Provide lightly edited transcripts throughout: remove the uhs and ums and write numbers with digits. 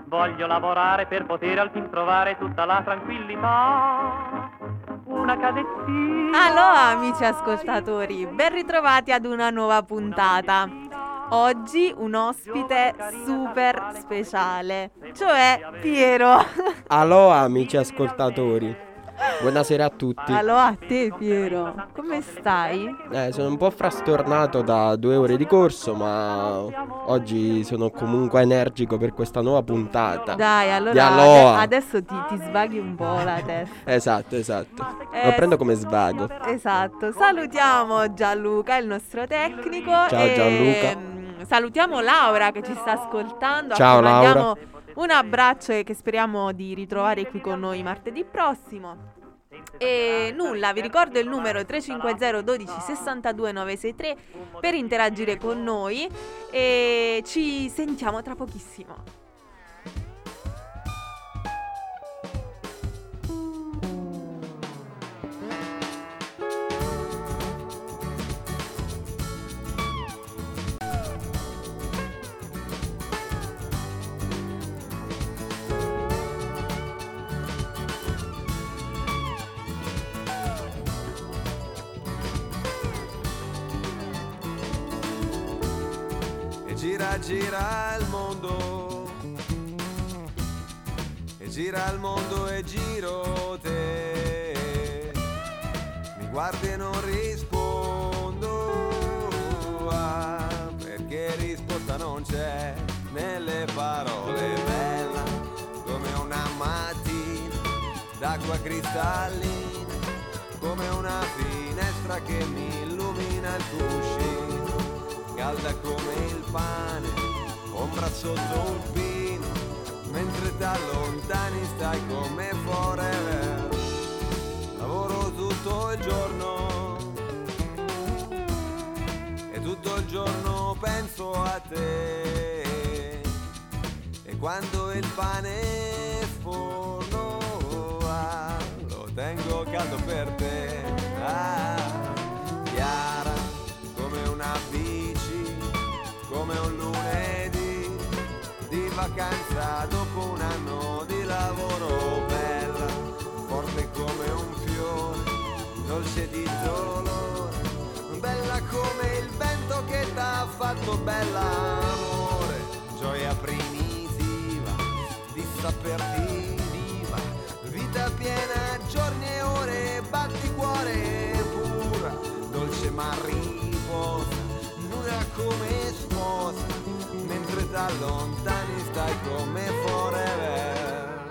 Voglio lavorare per poter al fin trovare tutta la tranquillità. Una cadezzina. Allora, amici ascoltatori, ben ritrovati ad una nuova puntata. Oggi un ospite super speciale, cioè Piero. Allora, amici ascoltatori, buonasera a tutti. Allora a te Piero, come stai? Sono un po' frastornato da 2 ore di corso, ma oggi sono comunque energico per questa nuova puntata. Dai, Di allora Aloha. adesso ti svaghi un po' la testa. Esatto. Lo prendo come svago. Esatto, salutiamo Gianluca, il nostro tecnico. Ciao, Gianluca. Salutiamo Laura che ci sta ascoltando. Ciao, a cui mandiamo Laura. un abbraccio e che speriamo di ritrovare qui con noi martedì prossimo. E nulla, vi ricordo il numero 350 12 62 963 per interagire con noi e ci sentiamo tra pochissimo. Gira il mondo, e gira il mondo e giro te, mi guardi e non rispondo, perché risposta non c'è nelle parole, bella come una mattina d'acqua cristallina, come una finestra che mi illumina il cuscino, calda come il pane, ombra sotto un pino, mentre da lontani stai come forever. Lavoro tutto il giorno e tutto il giorno penso a te, e quando il pane sforno lo tengo caldo per te, chiara come una bici, come un lunedì di vacanza dopo un anno di lavoro, bella, forte come un fiore, dolce di dolore, bella come il vento che t'ha fatto bella, amore, gioia primitiva di saperti viva, vita piena, giorni e ore, batticuore pura, dolce ma riposa, nuda come sposa, mentre da lontani stai come forever.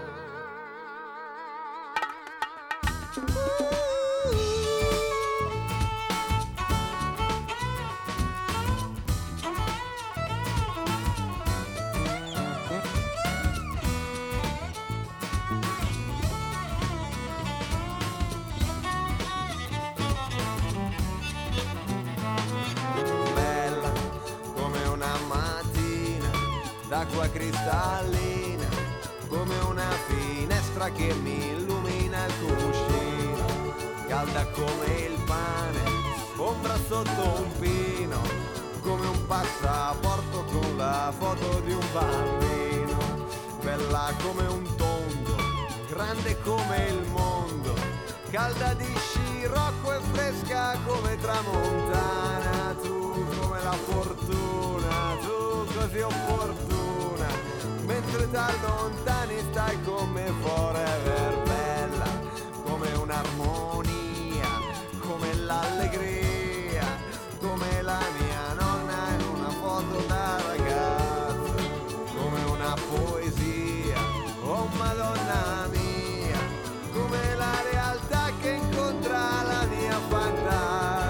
D'acqua cristallina, come una finestra che mi illumina il cuscino, calda come il pane, ombra sotto un pino, come un passaporto con la foto di un bambino, bella come un tondo, grande come il mondo, calda di scirocco e fresca come tramontana, tu come la fortuna, tu così opportuna, mentre da lontani stai come forever, bella come un'armonia, come l'allegria, come la mia nonna in una foto da ragazza, come una poesia, oh Madonna mia, come la realtà che incontra la mia fantasia.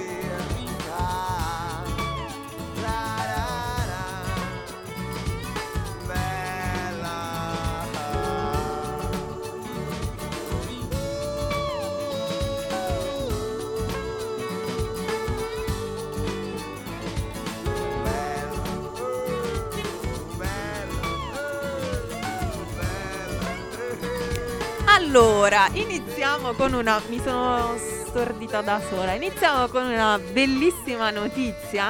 Allora, iniziamo con una... mi sono stordita da sola. Iniziamo con una bellissima notizia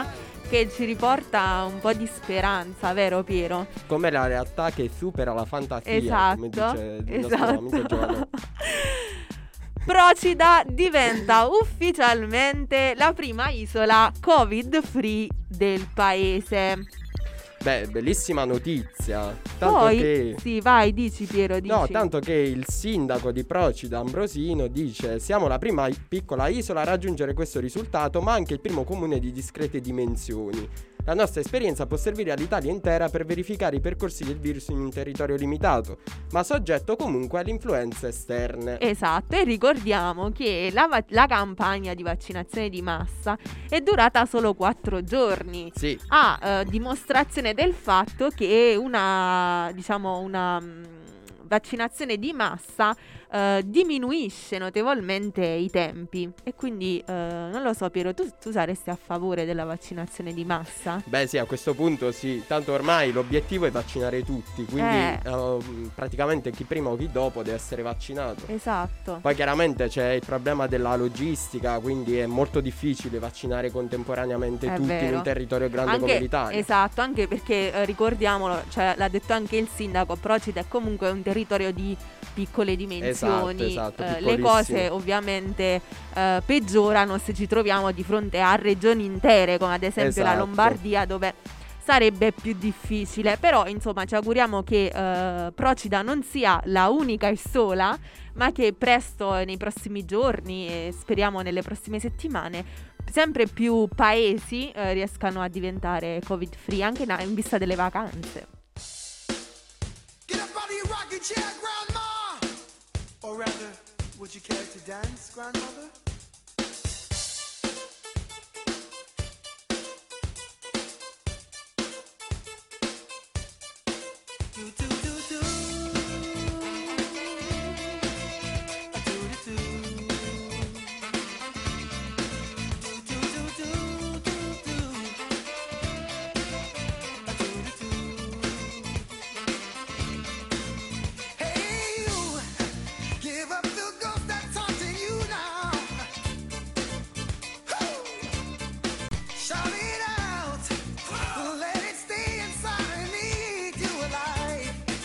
che ci riporta un po' di speranza, vero Piero? Come la realtà che supera la fantasia, Esatto, come dice il nostro amico Giovanni. Procida diventa ufficialmente la prima isola Covid-free del paese. Beh, bellissima notizia. Tanto Poi, che... sì, vai, dici Piero, dici. No, tanto che il sindaco di Procida, Ambrosino, dice: siamo la prima piccola isola a raggiungere questo risultato, ma anche il primo comune di discrete dimensioni. La nostra esperienza può servire all'Italia intera per verificare i percorsi del virus in un territorio limitato, ma soggetto comunque alle influenze esterne. Esatto, e ricordiamo che la campagna di vaccinazione di massa è durata solo 4 giorni. Sì. A dimostrazione del fatto che una vaccinazione di massa diminuisce notevolmente i tempi. E quindi non lo so Piero, tu saresti a favore della vaccinazione di massa? Beh sì, a questo punto sì, tanto ormai l'obiettivo è vaccinare tutti, quindi praticamente chi prima o chi dopo deve essere vaccinato. Esatto. Poi chiaramente c'è il problema della logistica, quindi è molto difficile vaccinare contemporaneamente È tutti in vero. un territorio grande Anche, come l'Italia. esatto, anche perché ricordiamolo, cioè, l'ha detto anche il sindaco, Procida è comunque un territorio di piccole dimensioni. Esatto, Le piccolissimo. cose ovviamente peggiorano se ci troviamo di fronte a regioni intere, come ad esempio la Esatto. Lombardia, dove sarebbe più difficile. Però insomma ci auguriamo che Procida non sia la unica e sola, ma che presto, nei prossimi giorni e speriamo nelle prossime settimane, sempre più paesi riescano a diventare covid free, anche in vista delle vacanze. Get up out of your rocking chair, Grandma! Or rather, would you care to dance, Grandmother? Do, do, do, do. A do, do, do. Do, do, do, do, do. A do, do, do. Hey, you, give up the ghost that's haunting you now. Woo! Shout it out, let it stay inside and eat you alive.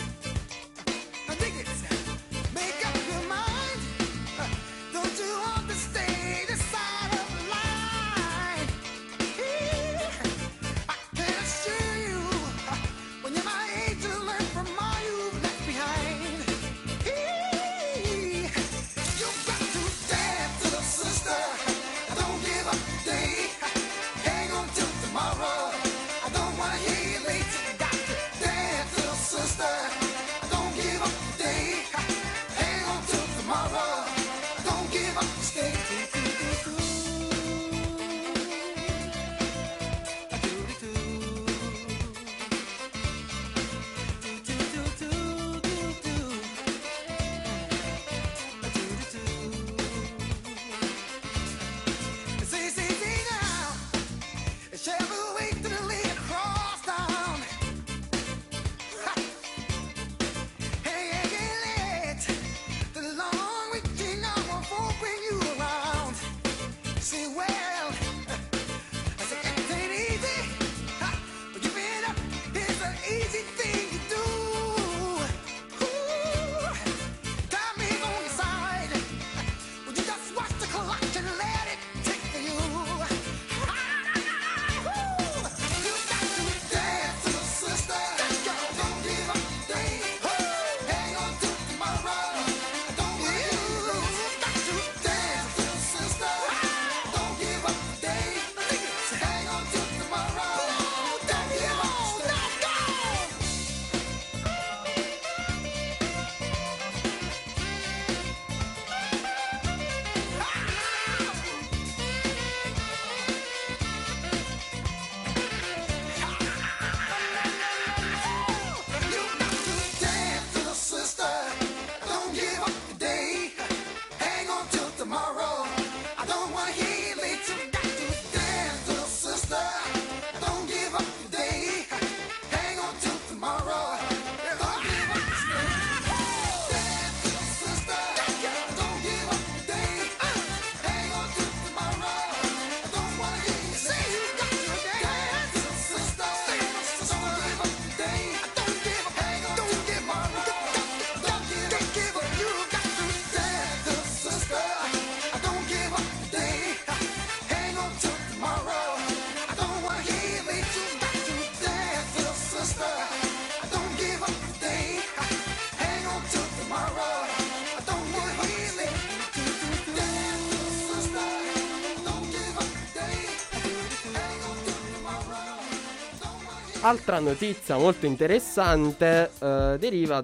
Altra notizia molto interessante deriva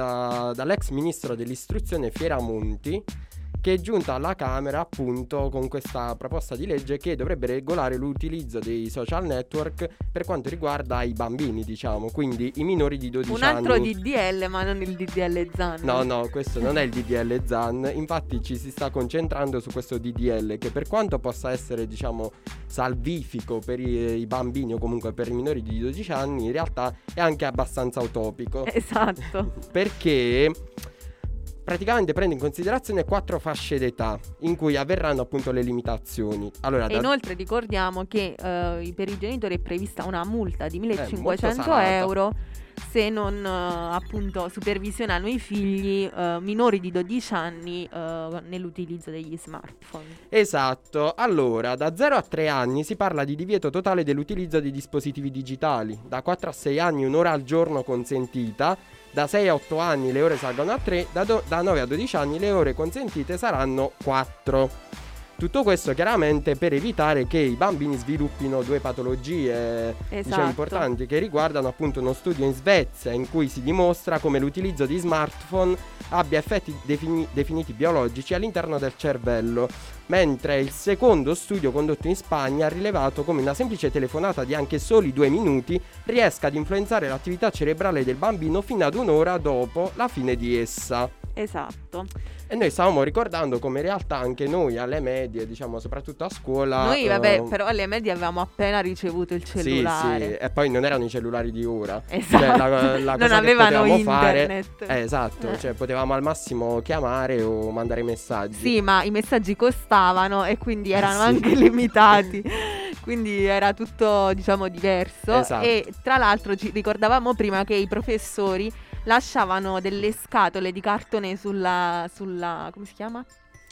dall'ex ministro dell'istruzione Fierramonti, che è giunta alla Camera appunto con questa proposta di legge che dovrebbe regolare l'utilizzo dei social network per quanto riguarda i bambini, diciamo, quindi i minori di 12 Un anni. altro DDL, ma non il DDL Zan. No, questo non è il DDL Zan. Infatti ci si sta concentrando su questo DDL che, per quanto possa essere, diciamo, salvifico per i bambini o comunque per i minori di 12 anni, in realtà è anche abbastanza utopico. Esatto. Perché praticamente prende in considerazione 4 fasce d'età in cui avverranno appunto le limitazioni. Allora, E inoltre ricordiamo che per i genitori è prevista una multa di 1.500 salata. euro se non appunto supervisionano i figli minori di 12 anni nell'utilizzo degli smartphone. Esatto. Allora, da 0 a 3 anni si parla di divieto totale dell'utilizzo di dispositivi digitali. Da 4 a 6 anni un'ora al giorno consentita. Da 6 a 8 anni le ore salgono a 3, da 9 a 12 anni le ore consentite saranno 4. Tutto questo chiaramente per evitare che i bambini sviluppino 2 patologie diciamo, importanti, che riguardano appunto uno studio in Svezia in cui si dimostra come l'utilizzo di smartphone abbia effetti definiti biologici all'interno del cervello, mentre il secondo studio condotto in Spagna ha rilevato come una semplice telefonata di anche soli 2 minuti riesca ad influenzare l'attività cerebrale del bambino fino ad un'ora dopo la fine di essa. Esatto. E noi stavamo ricordando come in realtà anche noi alle medie, diciamo soprattutto a scuola, Noi vabbè, però alle medie avevamo appena ricevuto il cellulare. Sì, e poi non erano i cellulari di ora. Esatto. Cioè, la Non cosa avevano che potevamo internet. fare, esatto, cioè potevamo al massimo chiamare o mandare messaggi. Sì, ma i messaggi costavano e quindi erano sì. anche limitati. Quindi era tutto, diciamo, diverso. Esatto. E tra l'altro ci ricordavamo prima che i professori lasciavano delle scatole di cartone sulla come si chiama?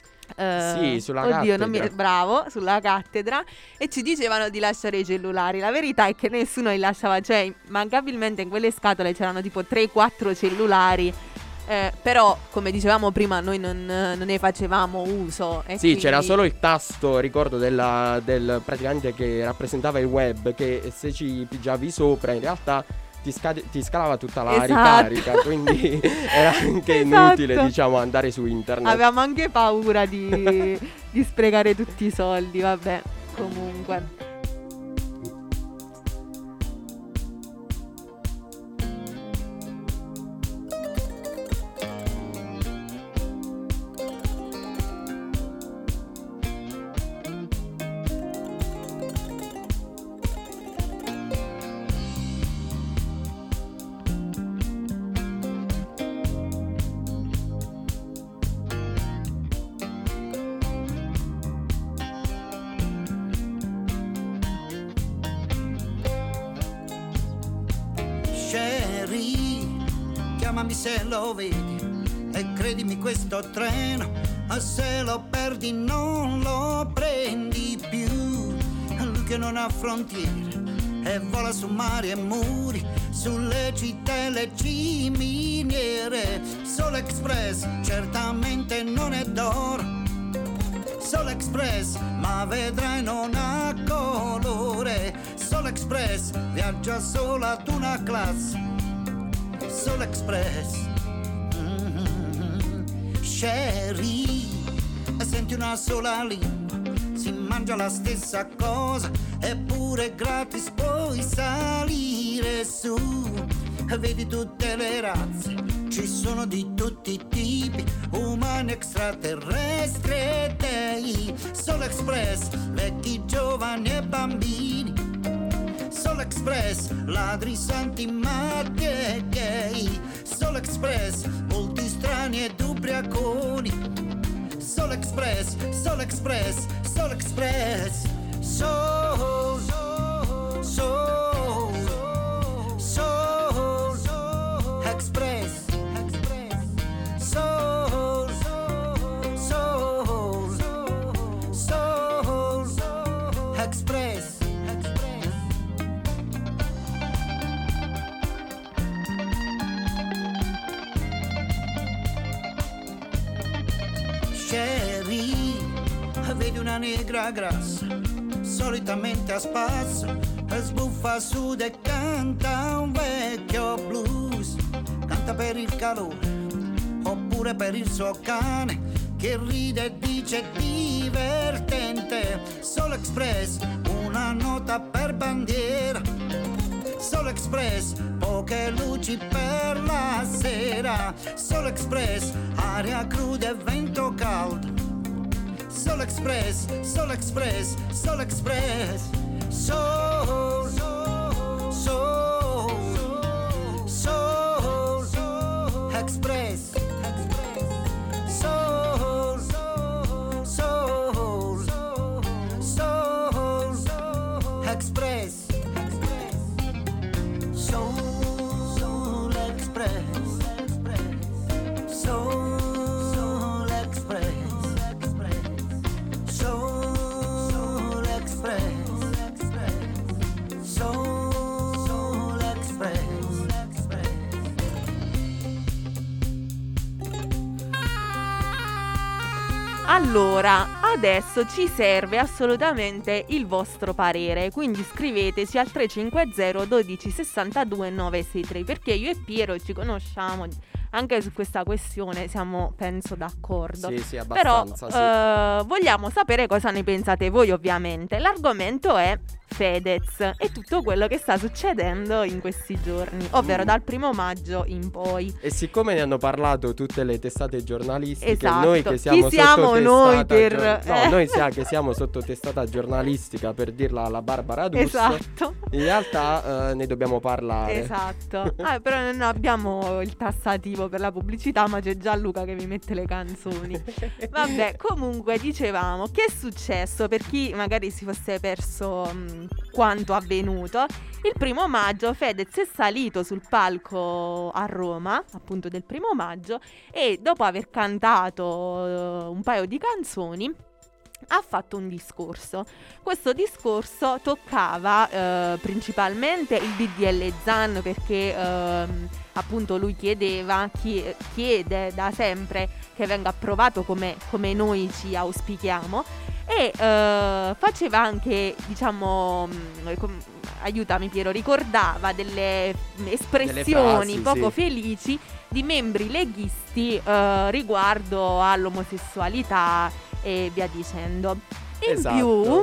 Sì, sulla cattedra. cattedra. Sulla cattedra, e ci dicevano di lasciare i cellulari. La verità è che nessuno li lasciava, cioè immancabilmente in quelle scatole c'erano tipo 3-4 cellulari. Però come dicevamo prima noi non ne facevamo uso e Sì, quindi... c'era solo il tasto, ricordo, del praticamente che rappresentava il web, che se ci pigiavi sopra in realtà ti scalava tutta la ricarica, quindi era anche inutile, diciamo, andare su internet. Avevamo anche paura di sprecare tutti i soldi, vabbè, comunque. Chiamami se lo vedi e credimi questo treno, se lo perdi non lo prendi più. Lui che non ha frontiere e vola su mari e muri, sulle città e le ciminiere. Solo Express certamente non è d'oro, Solo Express ma vedrai non ha colore. Solo Express viaggia solo ad una classe. Solo Express, Sherry, senti una sola lingua, si mangia la stessa cosa, eppure gratis puoi salire su. Vedi tutte le razze, ci sono di tutti i tipi, umani, extraterrestri e dei. Solo Express, vecchi, giovani e bambini. Solo Express, ladri, santi, matti e gay. Solo Express, molti strani ed ubriaconi. Solo Express, Solo Express, Solo Express. Soul, soul, soul, soul, Express, Express. Soul, soul, soul, Express. Sherry, vedi una negra grassa, solitamente a spasso, sbuffa su e canta un vecchio blues, canta per il calore oppure per il suo cane che ride e dice divertente. Solo Express, una nota per bandiera. Solo Express, poche luci per la sera. Solo Express, aria cruda e vento caldo. Solo Express, Solo Express, Solo Express. Soul, soul, soul, Express. Soul, soul, soul, Express. Soul Express. Soul Express. Soul Express. Soul Express. Allora, adesso ci serve assolutamente il vostro parere, quindi scriveteci al 350 12 62 963, perché io e Piero ci conosciamo, anche su questa questione siamo, penso, d'accordo. Sì, Però abbastanza, vogliamo sapere cosa ne pensate voi, ovviamente. L'argomento è Fedez e tutto quello che sta succedendo in questi giorni, ovvero dal 1° maggio in poi. E siccome ne hanno parlato tutte le testate giornalistiche, Esatto. noi che siamo Chi siamo sotto noi testata per... noi che siamo sotto testata giornalistica, per dirla alla Barbara D'Urso, Esatto. in realtà ne dobbiamo parlare. Esatto. Però non abbiamo il tassativo per la pubblicità, ma c'è Gianluca che vi mette le canzoni. Vabbè, comunque dicevamo, che è successo per chi magari si fosse perso quanto avvenuto. Il 1° maggio Fedez è salito sul palco a Roma, appunto del 1° maggio, e dopo aver cantato un paio di canzoni ha fatto un discorso. Questo discorso toccava principalmente il DDL Zan, perché appunto lui chiede da sempre che venga approvato come noi ci auspichiamo, e faceva anche, diciamo, aiutami Piero, ricordava delle espressioni frasi, poco sì, felici di membri leghisti riguardo all'omosessualità e via dicendo. In Esatto. più,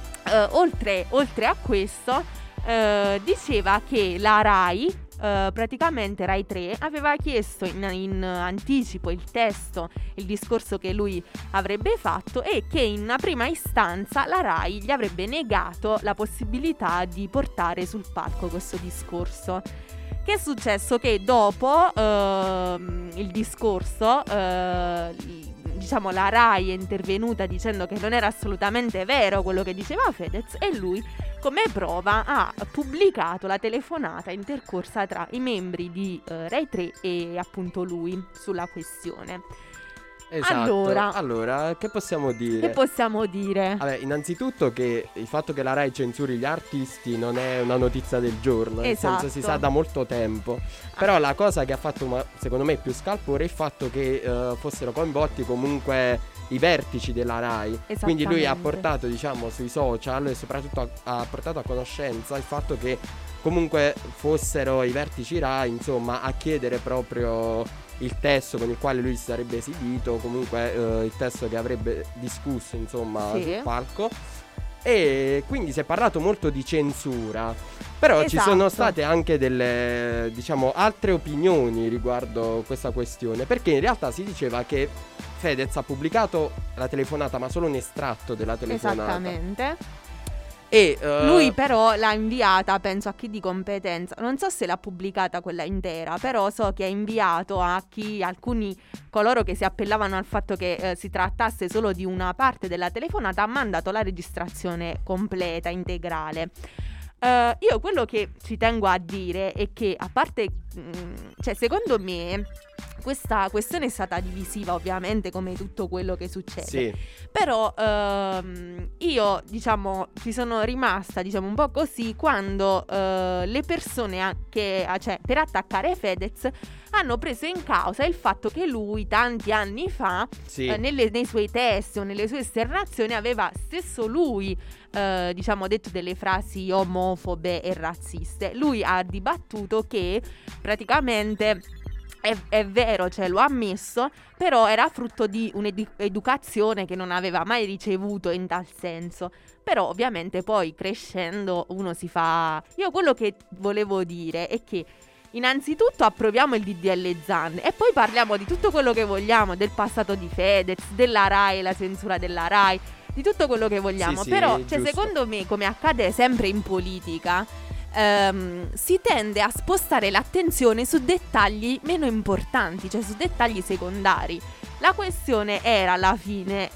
oltre a questo, diceva che la Rai, praticamente Rai 3, aveva chiesto in anticipo il testo, il discorso che lui avrebbe fatto, e che in una prima istanza la Rai gli avrebbe negato la possibilità di portare sul palco questo discorso. Che è successo? Che dopo il discorso, diciamo, la Rai è intervenuta dicendo che non era assolutamente vero quello che diceva Fedez, e lui, come prova, ha pubblicato la telefonata intercorsa tra i membri di Rai 3 e appunto lui sulla questione. Esatto. Allora, che possiamo dire? Vabbè, innanzitutto che il fatto che la Rai censuri gli artisti non è una notizia del giorno, nel Esatto. senso, si sa da molto tempo. Però la cosa che ha fatto, secondo me, più scalpore è il fatto che fossero coinvolti comunque i vertici della Rai. Quindi lui ha portato, diciamo, sui social, e soprattutto ha portato a conoscenza il fatto che comunque fossero i vertici Rai, insomma, a chiedere proprio il testo con il quale lui si sarebbe esibito, comunque il testo che avrebbe discusso, insomma, Sì. sul palco. E quindi si è parlato molto di censura. Però ci Esatto. sono state anche delle, diciamo, altre opinioni riguardo questa questione, perché in realtà si diceva che Fedez ha pubblicato la telefonata, ma solo un estratto della telefonata. Esattamente. E Lui però l'ha inviata, penso, a chi di competenza. Non so se l'ha pubblicata quella intera, però so che ha inviato a alcuni coloro che si appellavano al fatto che si trattasse solo di una parte della telefonata, ha mandato la registrazione completa, integrale. Io quello che ci tengo a dire è che, a parte cioè secondo me questa questione è stata divisiva, ovviamente, come tutto quello che succede. Sì. Però io, diciamo, ci sono rimasta, diciamo, un po' così quando le persone cioè, per attaccare Fedez hanno preso in causa il fatto che lui tanti anni fa Sì. nei suoi testi o nelle sue esternazioni aveva stesso lui diciamo detto delle frasi omofobe e razziste. Lui ha dibattuto che praticamente è vero, cioè lo ha ammesso, però era frutto di un'educazione che non aveva mai ricevuto in tal senso. Però ovviamente poi crescendo uno si fa... Io quello che volevo dire è che innanzitutto approviamo il DDL Zan e poi parliamo di tutto quello che vogliamo, del passato di Fedez, della Rai, la censura della Rai, di tutto quello che vogliamo. Sì, però giusto. secondo me, come accade sempre in politica, si tende a spostare l'attenzione su dettagli meno importanti, cioè su dettagli secondari. La questione era alla fine,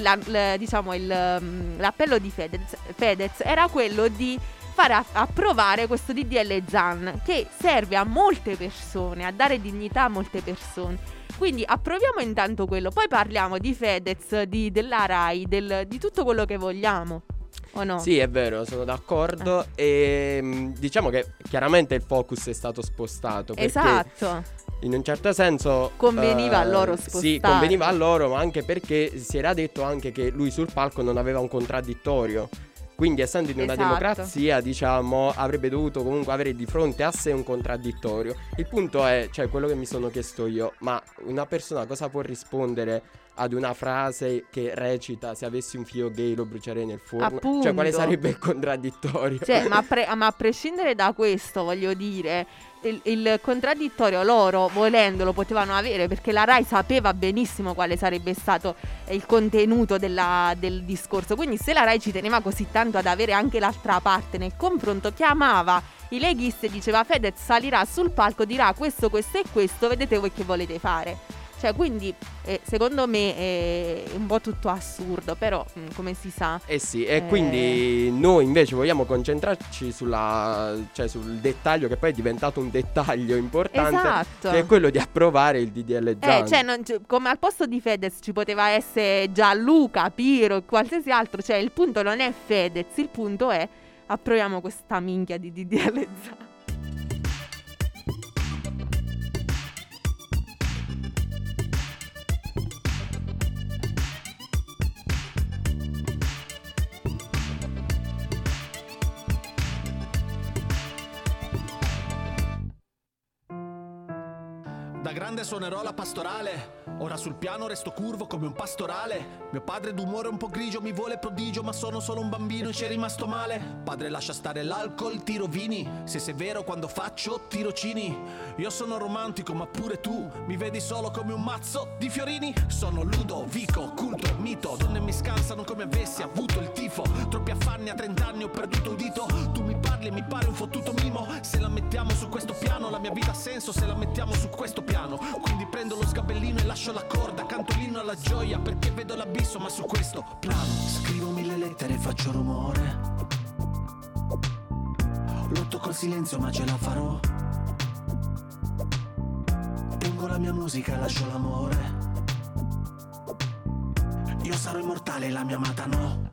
l'appello di Fedez era quello di fare approvare questo DDL Zan, che serve a molte persone, a dare dignità a molte persone. Quindi approviamo intanto quello, poi parliamo di Fedez, della Rai, di tutto quello che vogliamo. O no? Sì, è vero, sono d'accordo. E diciamo che chiaramente il focus è stato spostato. Perché Esatto. in un certo senso Conveniva a loro spostare. Sì, conveniva a loro, ma anche perché si era detto anche che lui sul palco non aveva un contraddittorio. Quindi essendo in una Esatto. democrazia, diciamo, avrebbe dovuto comunque avere di fronte a sé un contraddittorio. Il punto è, cioè, quello che mi sono chiesto io, ma una persona cosa può rispondere ad una frase che recita: se avessi un figlio gay lo brucerei nel forno? Appunto. Cioè, quale sarebbe il contraddittorio? Cioè, ma a prescindere da questo, voglio dire, il contraddittorio loro, volendolo, potevano avere, perché la Rai sapeva benissimo quale sarebbe stato il contenuto del discorso. Quindi se la Rai ci teneva così tanto ad avere anche l'altra parte nel confronto, chiamava i leghisti e diceva: Fedez salirà sul palco, dirà questo, questo e questo, vedete voi che volete fare. Cioè, quindi secondo me è un po' tutto assurdo, però come si sa. Eh sì, e quindi noi invece vogliamo concentrarci sul dettaglio, che poi è diventato un dettaglio importante, Esatto. che è quello di approvare il DDL Zan. Come al posto di Fedez ci poteva essere Gianluca, Piro, qualsiasi altro. Cioè, il punto non è Fedez, il punto è approviamo questa minchia di DDL Zan. Da grande suonerò la pastorale, ora sul piano resto curvo come un pastorale. Mio padre d'umore un po' grigio mi vuole prodigio, ma sono solo un bambino e ci è rimasto male. Padre lascia stare l'alcol, tiro vini, se sei vero quando faccio tirocini. Io sono romantico ma pure tu mi vedi solo come un mazzo di fiorini. Sono Ludovico, culto, mito, donne mi scansano come avessi avuto il tifo. Troppi affanni a 30 anni ho perduto un dito. Tu mi parli e mi pare un fottuto mimo. Se la mettiamo su questo piano la mia vita ha senso, se la mettiamo su questo piano. Quindi prendo lo sgabellino e lascio la corda, canto l'inno alla gioia perché vedo l'abisso, ma su questo piano scrivo 1000 lettere e faccio rumore. Lotto col silenzio ma ce la farò. Tengo la mia musica e lascio l'amore. Io sarò immortale, la mia amata no.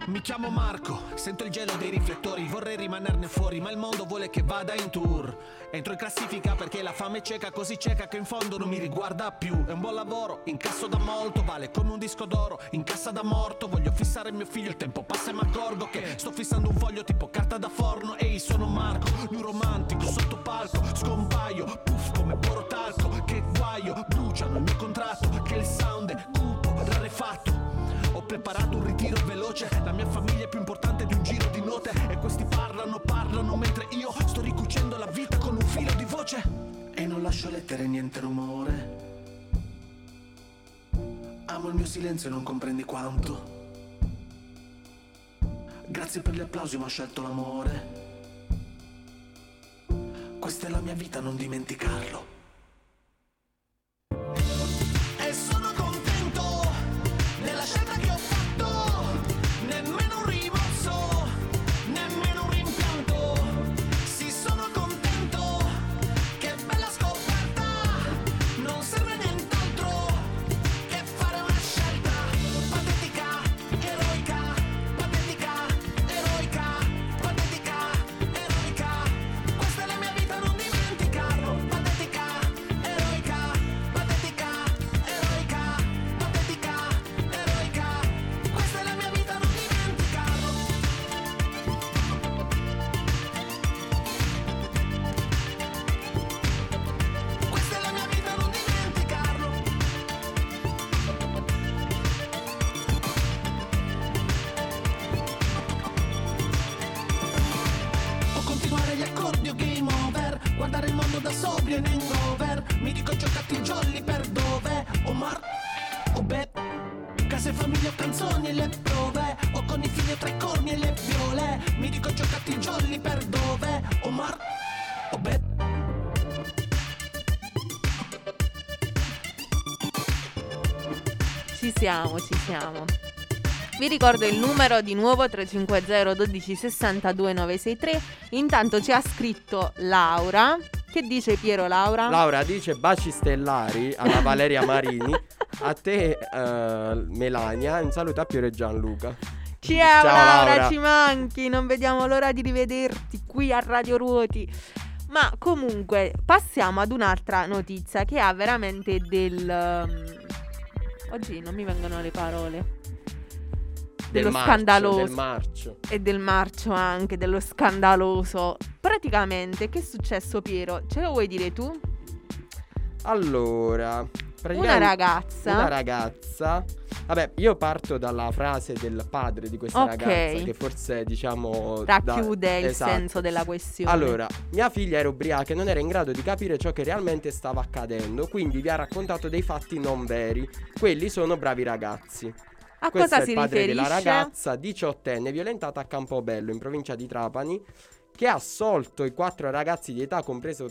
Mi chiamo Marco, sento il gelo dei riflettori, vorrei rimanerne fuori, ma il mondo vuole che vada in tour. Entro in classifica perché la fame è cieca, così cieca che in fondo non mi riguarda più. È un buon lavoro, incasso da molto, vale come un disco d'oro, in cassa da morto. Voglio fissare mio figlio, il tempo passa e mi accorgo che sto fissando un foglio tipo carta da forno. Ehi, sono Marco, lui romantico, sotto palco, scompaio, puff come porotalco. Che guaio, bruciano il mio contratto, che il sound è cupo, rarefatto. Ho preparato un ritiro veloce, la mia famiglia è più importante di un giro di note. E questi parlano mentre io sto ricucendo la vita con un filo di voce. E non lascio lettere, niente rumore. Amo il mio silenzio e non comprendi quanto. Grazie per gli applausi ma ho scelto l'amore. Questa è la mia vita, non dimenticarlo. E sono contento della scelta che ho fatto. Nemmeno un rimorso, nemmeno un rimpianto. Sì, sono contento, che bella scoperta. Non serve nient'altro che fare una scelta. Patetica, eroica, patetica, eroica, patetica, eroica. Questa è la mia vita, non dimenticarlo. Patetica, eroica, patetica, eroica, patetica, eroica. Questa è la mia vita, non dimenticarlo. Questa è la mia vita, non dimenticarlo. O continuare gli accordi o game over. Guardare il mondo da sobrio in hangover. Mi dico giocati jolly per dove? Omar o beh. Case, famiglia o canzoni e le prove. O con i figli tra i corni e le viole. Mi dico giocati jolly per dove? Omar o beh. Ci siamo, ci siamo. Vi ricordo il numero di nuovo 350 12 62 963. Intanto ci ha scritto Laura. Che dice Piero, Laura? Laura dice baci stellari alla Valeria Marini. A te Melania. Un saluto a Piero e Gianluca. Ciao Laura, Laura. ci manchi. Non vediamo l'ora di rivederti qui a Radio Ruoti. Ma comunque passiamo ad un'altra notizia che ha veramente oggi non mi vengono le parole. Dello scandaloso. Del marcio. E del marcio anche, dello scandaloso. Praticamente, che è successo, Piero? Ce lo vuoi dire tu? Allora, Una ragazza. Vabbè, io parto dalla frase del padre di questa Ok. ragazza, che forse diciamo Racchiude il esatto. senso della questione. Allora, mia figlia era ubriaca e non era in grado di capire ciò che realmente stava accadendo, quindi vi ha raccontato dei fatti non veri. Quelli sono bravi ragazzi. A Questo cosa è si il padre riferisce? della ragazza, 18enne, violentata a Campobello, in provincia di Trapani, che ha assolto i 4 ragazzi di età compresa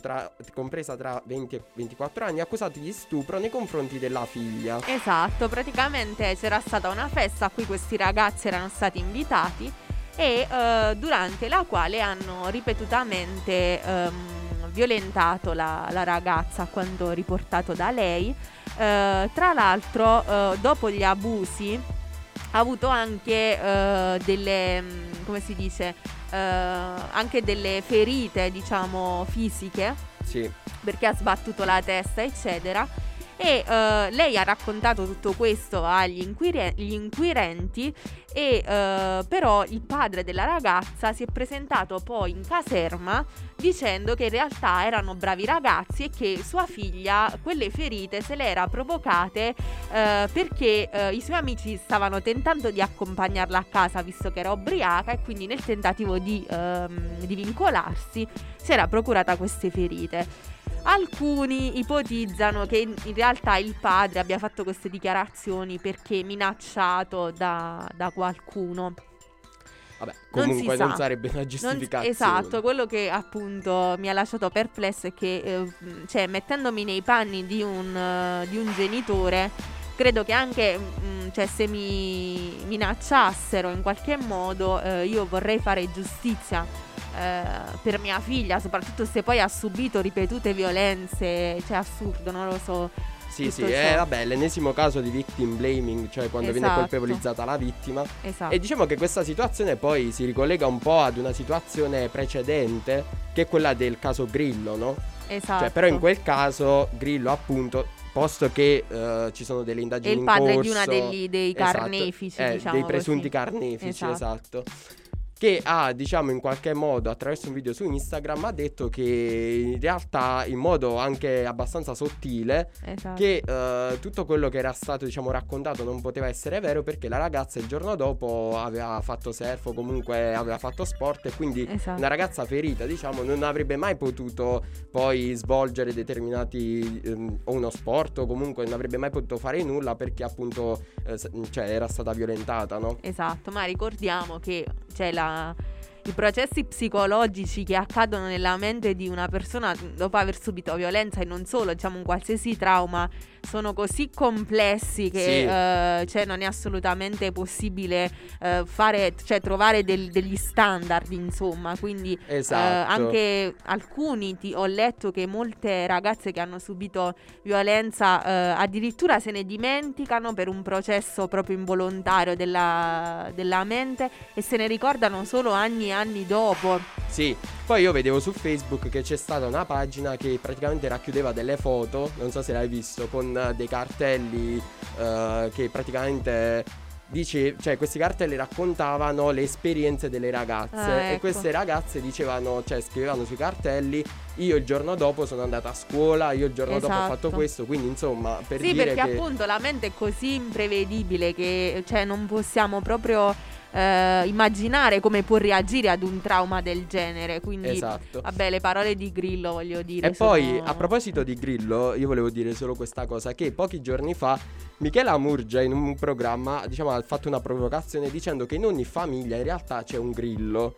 tra 20 e 24 anni, accusati di stupro nei confronti della figlia. Esatto, praticamente c'era stata una festa a cui questi ragazzi erano stati invitati e durante la quale hanno ripetutamente violentato la ragazza, a quanto riportato da lei. Tra l'altro, dopo gli abusi ha avuto anche delle, come si dice, anche delle ferite, diciamo, fisiche, Sì. perché ha sbattuto la testa, eccetera. E lei ha raccontato tutto questo agli inquirenti e però il padre della ragazza si è presentato poi in caserma dicendo che in realtà erano bravi ragazzi e che sua figlia quelle ferite se le era provocate perché i suoi amici stavano tentando di accompagnarla a casa visto che era ubriaca, e quindi nel tentativo di vincolarsi si era procurata queste ferite. Alcuni ipotizzano che in realtà il padre abbia fatto queste dichiarazioni perché minacciato da qualcuno. Vabbè, Non comunque si non sa. sarebbe una giustificazione. Esatto, quello che appunto mi ha lasciato perplesso è che cioè, mettendomi nei panni di un genitore, credo che anche cioè, se mi minacciassero in qualche modo, io vorrei fare giustizia per mia figlia, soprattutto se poi ha subito ripetute violenze. Cioè, assurdo, non lo so. Sì, tutto ciò. vabbè, l'ennesimo caso di victim blaming, cioè quando viene Esatto. colpevolizzata la vittima. Esatto. E diciamo che questa situazione poi si ricollega un po' ad una situazione precedente, che è quella del caso Grillo, no? Esatto. Cioè, però in quel caso Grillo, appunto, posto che ci sono delle È indagini il in padre corso, di una dei esatto, carnefici, diciamo dei presunti così. carnefici, esatto. Che ha, diciamo, in qualche modo, attraverso un video su Instagram, ha detto che in realtà, in modo anche abbastanza sottile, Esatto. che tutto quello che era stato, diciamo, raccontato non poteva essere vero, perché la ragazza il giorno dopo aveva fatto surf o comunque aveva fatto sport, e quindi Esatto. una ragazza ferita, diciamo, non avrebbe mai potuto poi svolgere determinati o uno sport, o comunque non avrebbe mai potuto fare nulla perché appunto cioè era stata violentata, no? Esatto, ma ricordiamo che c'è i processi psicologici che accadono nella mente di una persona dopo aver subito violenza, e non solo, diciamo un qualsiasi trauma, sono così complessi che cioè non è assolutamente possibile fare, cioè trovare degli standard, insomma. Quindi Esatto. anche alcuni, ho letto che molte ragazze che hanno subito violenza addirittura se ne dimenticano per un processo proprio involontario della mente, e se ne ricordano solo anni e anni dopo. Sì, poi io vedevo su Facebook che c'è stata una pagina che praticamente racchiudeva delle foto, non so se l'hai visto, con dei cartelli che praticamente cioè questi cartelli raccontavano le esperienze delle ragazze, e ecco. queste ragazze dicevano, cioè scrivevano sui cartelli: io il giorno dopo sono andata a scuola, io il giorno dopo ho fatto Esatto. questo, quindi insomma per Sì, dire perché che appunto la mente è così imprevedibile che cioè non possiamo proprio immaginare come può reagire ad un trauma del genere. Quindi esatto. vabbè, le parole di Grillo, voglio dire, E poi sono- a proposito di Grillo, io volevo dire solo questa cosa, che pochi giorni fa Michela Murgia in un programma, diciamo, ha fatto una provocazione dicendo che in ogni famiglia in realtà c'è un grillo.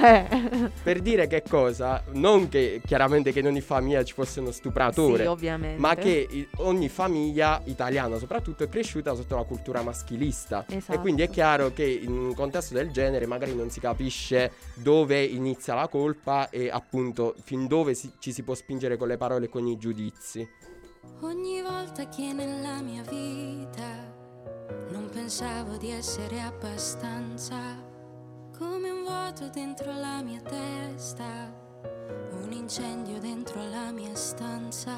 Per dire che cosa? Non che chiaramente che in ogni famiglia ci fosse uno stupratore, Sì, ovviamente. ma che ogni famiglia italiana soprattutto è cresciuta sotto la cultura maschilista. Esatto. E quindi è chiaro che in un contesto del genere magari non si capisce dove inizia la colpa e appunto fin dove ci si può spingere con le parole e con i giudizi. Ogni volta che nella mia vita non pensavo di essere abbastanza, come un vuoto dentro la mia testa, un incendio dentro la mia stanza,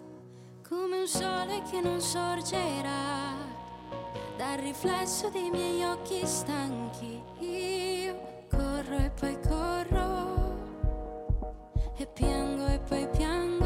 come un sole che non sorgerà dal riflesso dei miei occhi stanchi. Io corro e poi corro, e piango e poi piango.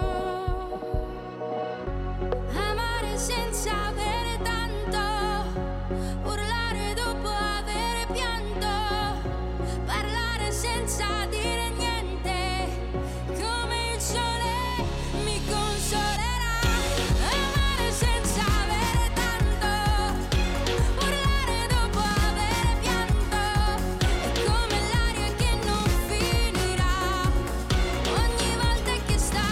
Amare senza avere tanto, urlare dopo avere pianto, parlare senza dire niente, come il sole mi consolerà. Amare senza avere tanto, urlare dopo avere pianto, è come l'aria che non finirà. Ogni volta che sta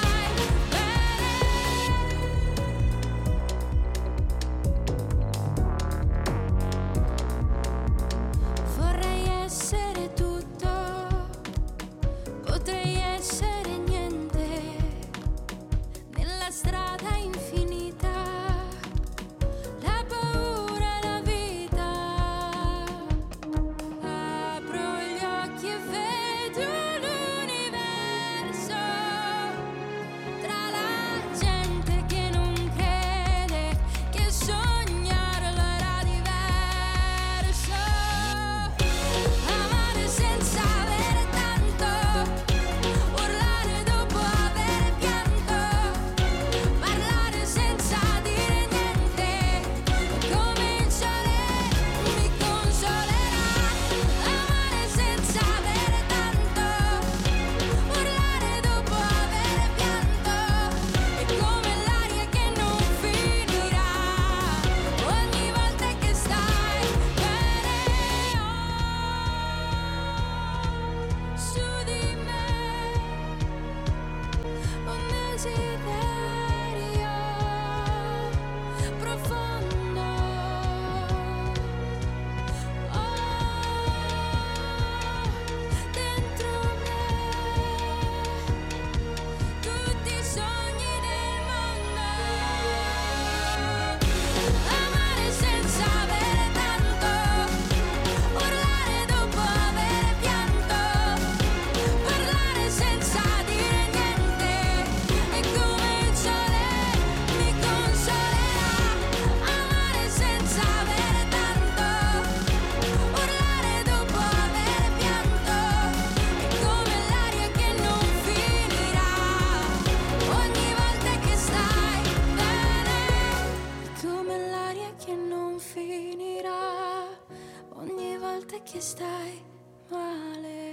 finirà ogni volta che stai male.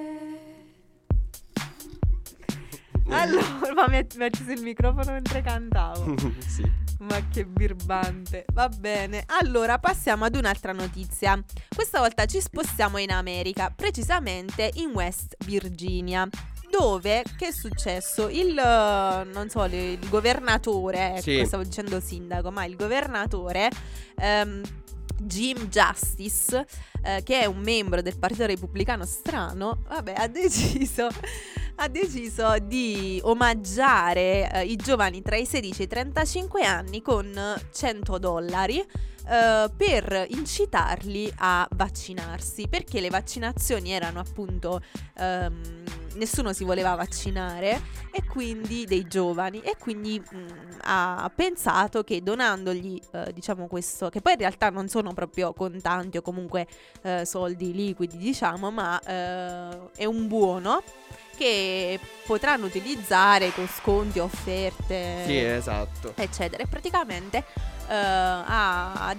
Allora, ma mi ha acceso il microfono mentre cantavo. Sì. Ma che birbante. Va bene. Allora, passiamo ad un'altra notizia. Questa volta ci spostiamo in America, precisamente in West Virginia. Dove, che è successo? Il governatore, Sì. stavo dicendo sindaco, ma il governatore Jim Justice, che è un membro del Partito Repubblicano strano, vabbè, ha deciso di omaggiare i giovani tra i 16 e i 35 anni con $100 per incitarli a vaccinarsi, perché le vaccinazioni erano appunto nessuno si voleva vaccinare, e quindi dei giovani, e quindi ha pensato che donandogli diciamo questo, che poi in realtà non sono proprio contanti o comunque soldi liquidi, diciamo, ma è un buono che potranno utilizzare con sconti, offerte, Sì, esatto. eccetera. E praticamente ha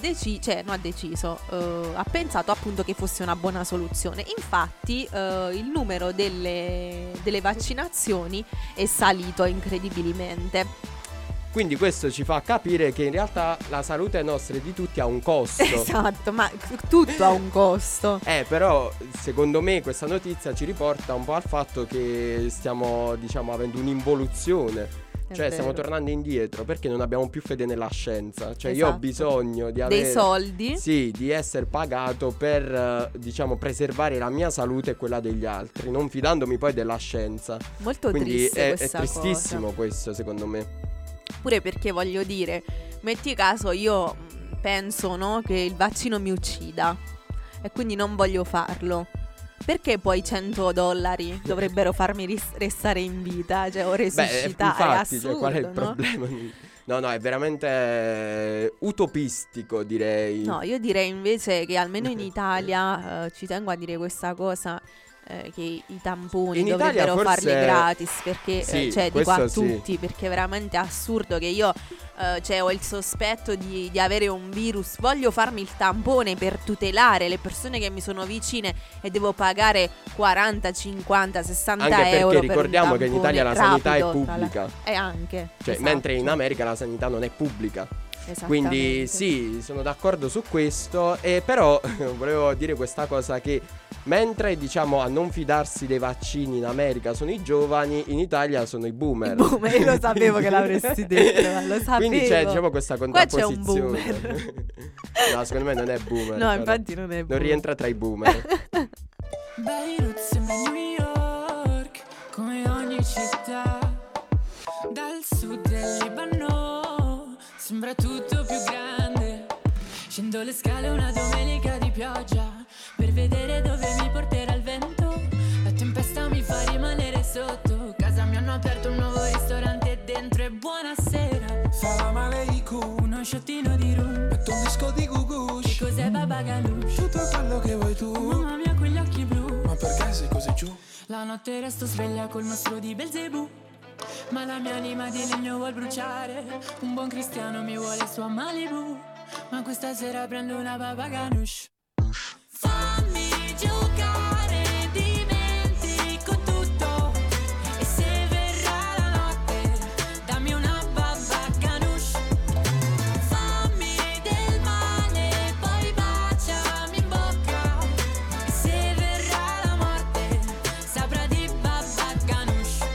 pensato appunto che fosse una buona soluzione. Infatti il numero delle vaccinazioni è salito incredibilmente. Quindi questo ci fa capire che in realtà la salute nostra e di tutti ha un costo. Esatto, ma tutto ha un costo. Però secondo me questa notizia ci riporta un po' al fatto che stiamo, diciamo, avendo un'involuzione. Cioè stiamo tornando indietro perché non abbiamo più fede nella scienza. Cioè io ho bisogno di avere dei soldi. Sì, di essere pagato per diciamo preservare la mia salute e quella degli altri, non fidandomi poi della scienza. Molto Quindi triste è questa tristissimo cosa. questo, secondo me. Pure perché voglio dire, metti caso io penso, no, che il vaccino mi uccida e quindi non voglio farlo. Perché poi $100 dovrebbero farmi restare in vita, cioè, o resuscitare? Infatti, è assurdo, cioè, qual è il no? problema? No, è veramente utopistico, direi. No, io direi invece che almeno in Italia, ci tengo a dire questa cosa, che i tamponi In Italia dovrebbero forse- farli gratis, perché Sì, cioè dico a questo sì. tutti, perché è veramente assurdo che io cioè, ho il sospetto di avere un virus, voglio farmi il tampone per tutelare le persone che mi sono vicine e devo pagare 40, 50, 60 Anche perché euro ricordiamo per che un in Italia la tampone sanità è rapido, pubblica. E anche, Cioè, esatto. mentre in America la sanità non è pubblica. Quindi Esattamente. sì, sono d'accordo su questo. Però volevo dire questa cosa, che mentre diciamo a non fidarsi dei vaccini in America sono i giovani, in Italia sono i boomer. I boomer, io lo sapevo che l'avresti detto, ma lo sapevo. Quindi c'è, diciamo, questa Qua c'è un contrapposizione. boomer. No, secondo me non è boomer. No, però. infatti non è Non boomer. rientra tra i boomer. Beirut sembra New York, come ogni città. Dal sud del Libano sembra tutto più grande. Scendo le scale una domenica di pioggia per vedere dove mi porterà il vento. La tempesta mi fa rimanere sotto. Casa mi hanno aperto un nuovo ristorante dentro e buonasera. Salam aleikum, Uno sciottino di rum. metto un disco di Gugush. Che cos'è Baba Ganoush? Tutto quello che vuoi tu. Mamma mia, quegli occhi blu. Ma perché sei così giù? La notte resto sveglia col mostro di Belzebù. Ma la mia anima di legno vuol bruciare. Un buon cristiano mi vuole su a Malibu. Ma questa sera prendo una Baba Ganoush. Fammi giocare, dimentico tutto. E se verrà la notte, dammi una Baba Ganoush. Fammi del male, poi baciami in bocca. E se verrà la morte, saprà di Baba Ganoush.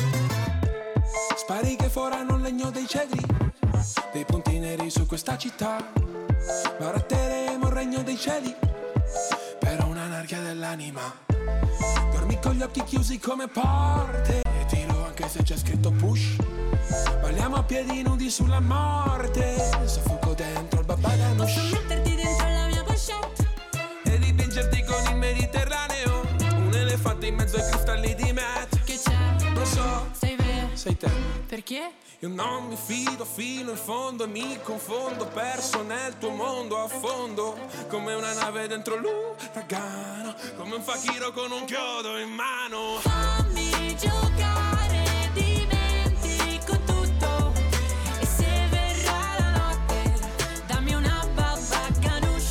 Spari che forano il legno dei cedri, dei punti neri su questa città. Baratteremo il regno dei cieli per un'anarchia dell'anima. Dormi con gli occhi chiusi come porte e tiro anche se c'è scritto push. Balliamo a piedi nudi sulla morte, soffoco dentro il Baba Ganoush. Posso metterti dentro la mia pochette E dipingerti con il Mediterraneo, un elefante in mezzo ai cristalli di Met. che c'è, Lo so, sei vero, sei te. perché? Io non mi fido fino in fondo e mi confondo, perso nel tuo mondo a fondo, come una nave dentro l'uragano, come un fakiro con un chiodo in mano. Fammi giocare, dimentico tutto. E se verrà la notte, dammi una Baba Ganoush.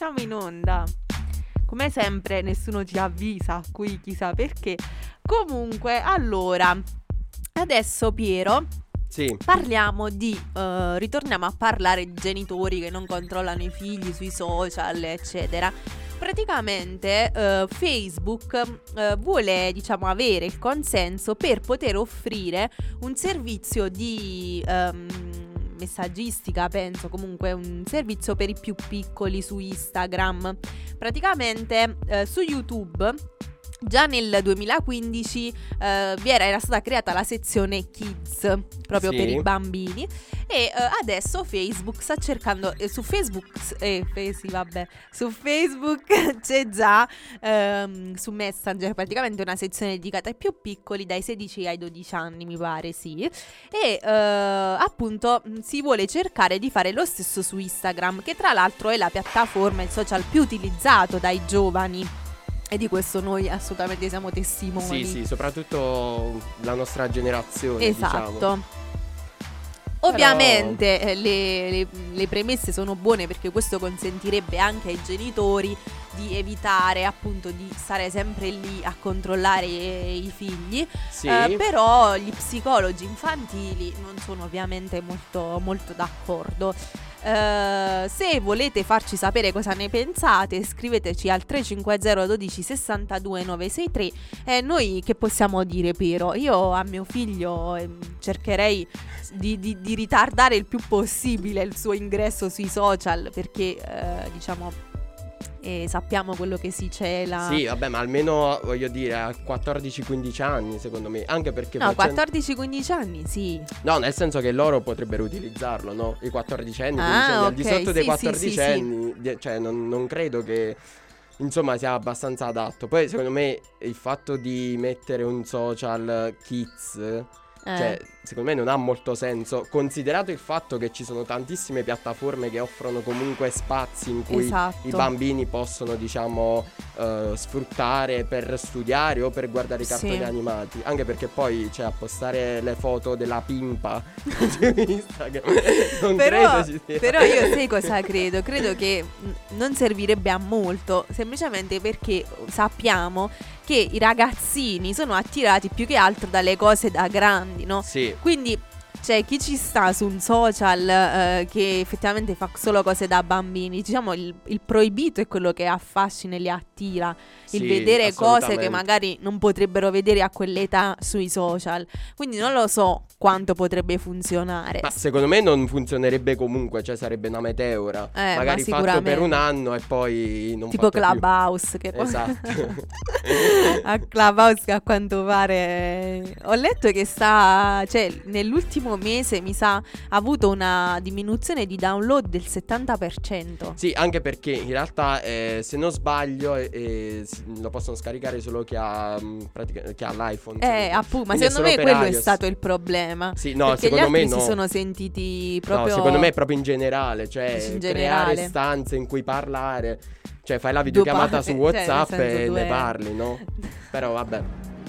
siamo in onda. Come sempre nessuno ci avvisa, qui chissà perché. Comunque, allora, adesso Piero, sì, parliamo di ritorniamo a parlare di genitori che non controllano i figli sui social, eccetera. Praticamente Facebook vuole, diciamo, avere il consenso per poter offrire un servizio di messaggistica, penso, comunque un servizio per i più piccoli su Instagram. Praticamente su YouTube già nel 2015 era stata creata la sezione Kids proprio Sì. per i bambini, e adesso Facebook sta cercando su Facebook su Facebook c'è già su Messenger praticamente una sezione dedicata ai più piccoli dai 16 ai 12 anni, mi pare, sì, e appunto si vuole cercare di fare lo stesso su Instagram, che tra l'altro è la piattaforma, il social più utilizzato dai giovani. E di questo noi assolutamente siamo testimoni. Sì, soprattutto la nostra generazione, esatto. diciamo. Ovviamente le premesse sono buone, perché questo consentirebbe anche ai genitori di evitare appunto di stare sempre lì a controllare i figli. Sì. Però gli psicologi infantili non sono ovviamente molto, molto d'accordo. Se volete farci sapere cosa ne pensate, scriveteci al 350 12 62 963. E noi che possiamo dire, Piero? Io a mio figlio cercherei di ritardare il più possibile il suo ingresso sui social, perché diciamo sappiamo quello che si cela. Sì, vabbè, ma almeno, voglio dire, a 14-15 anni, secondo me. Anche perché no, 14-15 anni, sì. No, nel senso che loro potrebbero utilizzarlo, no? I 14 anni, Ah, al di sotto dei sì, 14 sì, anni, cioè non credo che, insomma, sia abbastanza adatto. Poi, secondo me, il fatto di mettere un social kids, cioè, secondo me non ha molto senso, considerato il fatto che ci sono tantissime piattaforme che offrono comunque spazi in cui esatto. i bambini possono, diciamo, sfruttare per studiare o per guardare i cartoni Sì. animati. Anche perché poi, cioè, a postare le foto della pimpa su Instagram non credo ci sia. Però io sai cosa credo? Credo che non servirebbe a molto, semplicemente perché sappiamo che i ragazzini sono attirati più che altro dalle cose da grandi, no? Sì. Quindi c'è chi ci sta su un social che effettivamente fa solo cose da bambini. Diciamo il proibito è quello che affascina e li attira. Il Sì, vedere cose che assolutamente. magari non potrebbero vedere a quell'età sui social. Quindi non lo so quanto potrebbe funzionare. Ma secondo me non funzionerebbe comunque, cioè sarebbe una meteora. Ma Magari fatto per sicuramente. un anno e poi non Tipo fatto più. Clubhouse che Esatto. a Clubhouse, che a quanto pare ho letto che cioè nell'ultimo mese mi sa ha avuto una diminuzione di download del 70%. Sì, anche perché in realtà se non sbaglio lo possono scaricare solo chi ha l'iPhone. Appunto, ma Quindi è secondo solo me per quello è iOS. stato il problema. Sì, no, perché secondo gli me altri no. si sono sentiti proprio. No, secondo me è proprio in generale, cioè In creare generale. stanze in cui parlare. Cioè fai la videochiamata su cioè, nel WhatsApp senso, e due- ne parli, no? Però vabbè.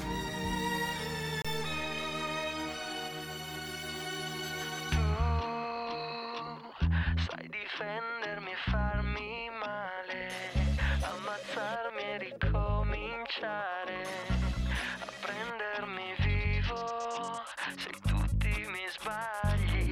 Sai difendermi e farmi male, ammazzarmi e ricominciare, a prendermi vivo se tutti mi sbagli.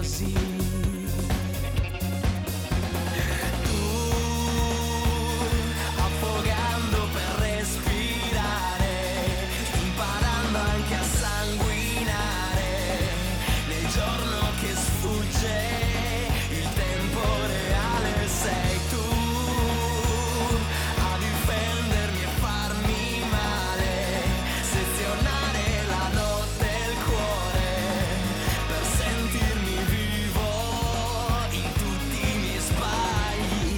così. Tu, affogando per respirare, imparando anche a sanguinare, nel giorno che sfugge, il tempo reale sei tu, a difendermi e farmi male, sezionare la notte e il cuore, per sentirmi vivo in tutti i miei sbagli.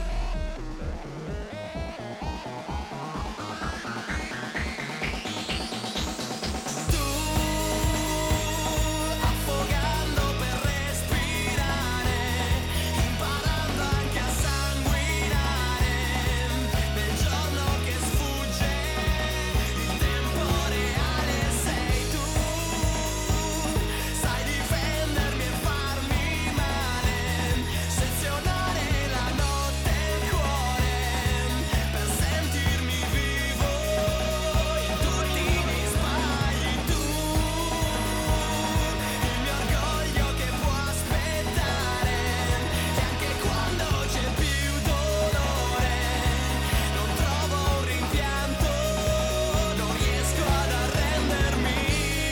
Tu, affogando per respirare, imparando anche a sanguinare, nel giorno che sfugge, il tempo reale sei tu, sai difendermi e farmi male, sezionare la notte e il cuore, per sentirmi vivo in tutti i miei sbagli. Tu, il mio orgoglio che può aspettare, e anche quando c'è più dolore, non trovo un rimpianto, non riesco ad arrendermi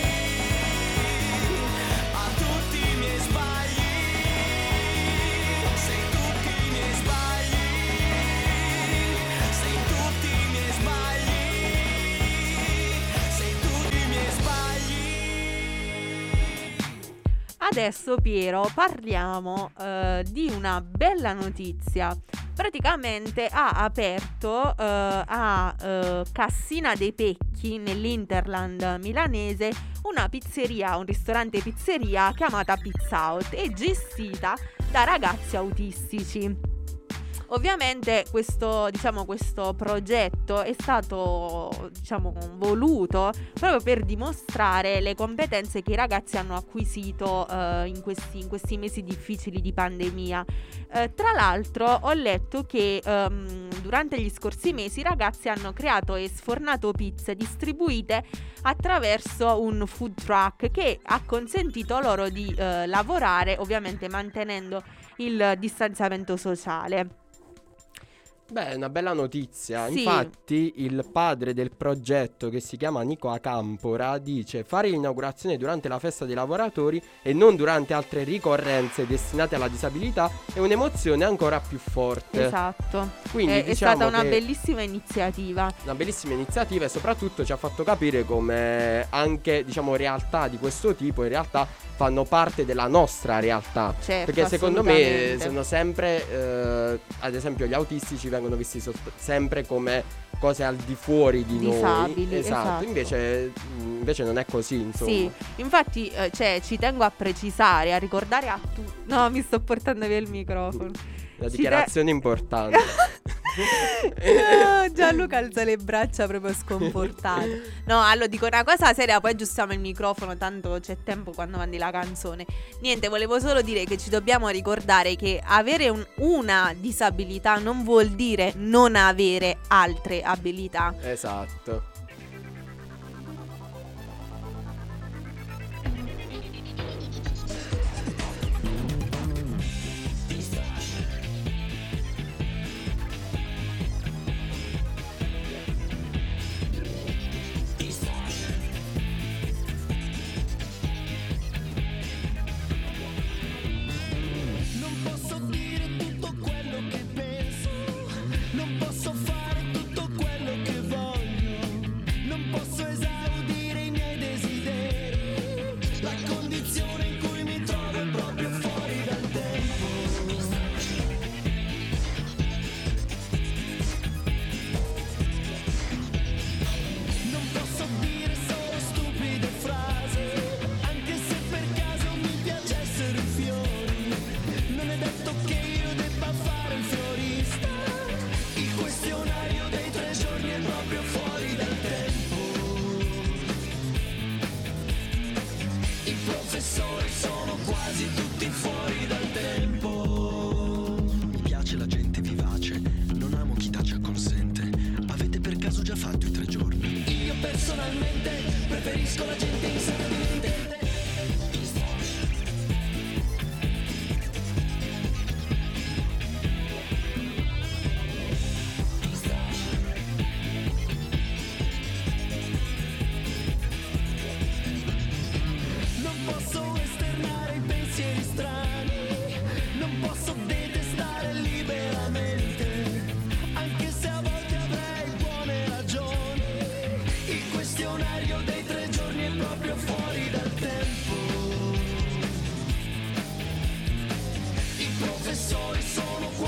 a tutti i miei sbagli, sei tutti i miei sbagli, sei tutti i miei sbagli, sei tutti i miei sbagli. Adesso Piero parliamo di una bella notizia. Praticamente ha aperto a Cassina dei Pecchi nell'Interland milanese una pizzeria, un ristorante pizzeria chiamata Pizza Out e gestita da ragazzi autistici. Ovviamente questo progetto è stato voluto proprio per dimostrare le competenze che i ragazzi hanno acquisito in questi mesi difficili di pandemia. Tra l'altro ho letto che durante gli scorsi mesi i ragazzi hanno creato e sfornato pizze distribuite attraverso un food truck che ha consentito loro di lavorare, ovviamente mantenendo il distanziamento sociale. Beh, è una bella notizia. Sì. Infatti il padre del progetto, che si chiama Nico Acampora, dice: fare l'inaugurazione durante la festa dei lavoratori e non durante altre ricorrenze destinate alla disabilità è un'emozione ancora più forte. Esatto. Quindi è diciamo stata una che bellissima iniziativa. una bellissima iniziativa, e soprattutto ci ha fatto capire come anche realtà di questo tipo in realtà fanno parte della nostra realtà. Certo, perché secondo me assolutamente. sono sempre ad esempio gli autistici vengono visti sempre come cose al di fuori di Disabili, noi. Esatto. Invece non è così, insomma. Sì, infatti ci tengo a precisare, a ricordare a tutti. No, mi sto portando via il microfono. Una dichiarazione importante. No, Gianluca alza le braccia proprio sconfortato. No, allora dico una cosa seria, poi aggiustiamo il microfono, tanto c'è tempo quando mandi la canzone. Niente, volevo solo dire che ci dobbiamo ricordare che avere una disabilità non vuol dire non avere altre abilità. Esatto. Non posso dire tutto quello che penso, non posso fare tutto quello che voglio.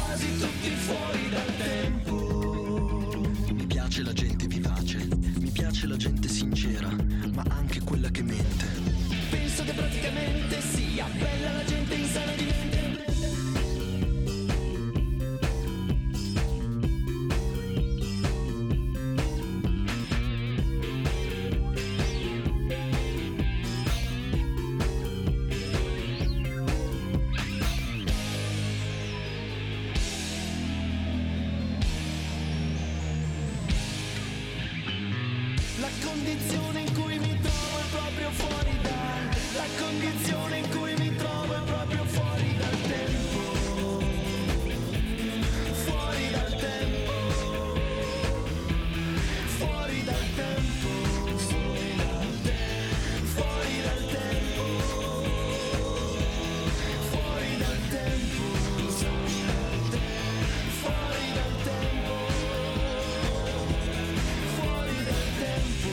quasi tutti fuori dal tempo. Mi piace la gente vivace, mi piace la gente sincera, ma anche quella che mente. Penso che praticamente sia bella la gente insana di mente. La condizione in cui mi trovo è proprio fuori la condizione in cui mi trovo è proprio fuori dal tempo. Fuori dal tempo. Fuori dal tempo. Fuori dal tempo. Fuori dal tempo. Fuori dal tempo. Fuori dal tempo.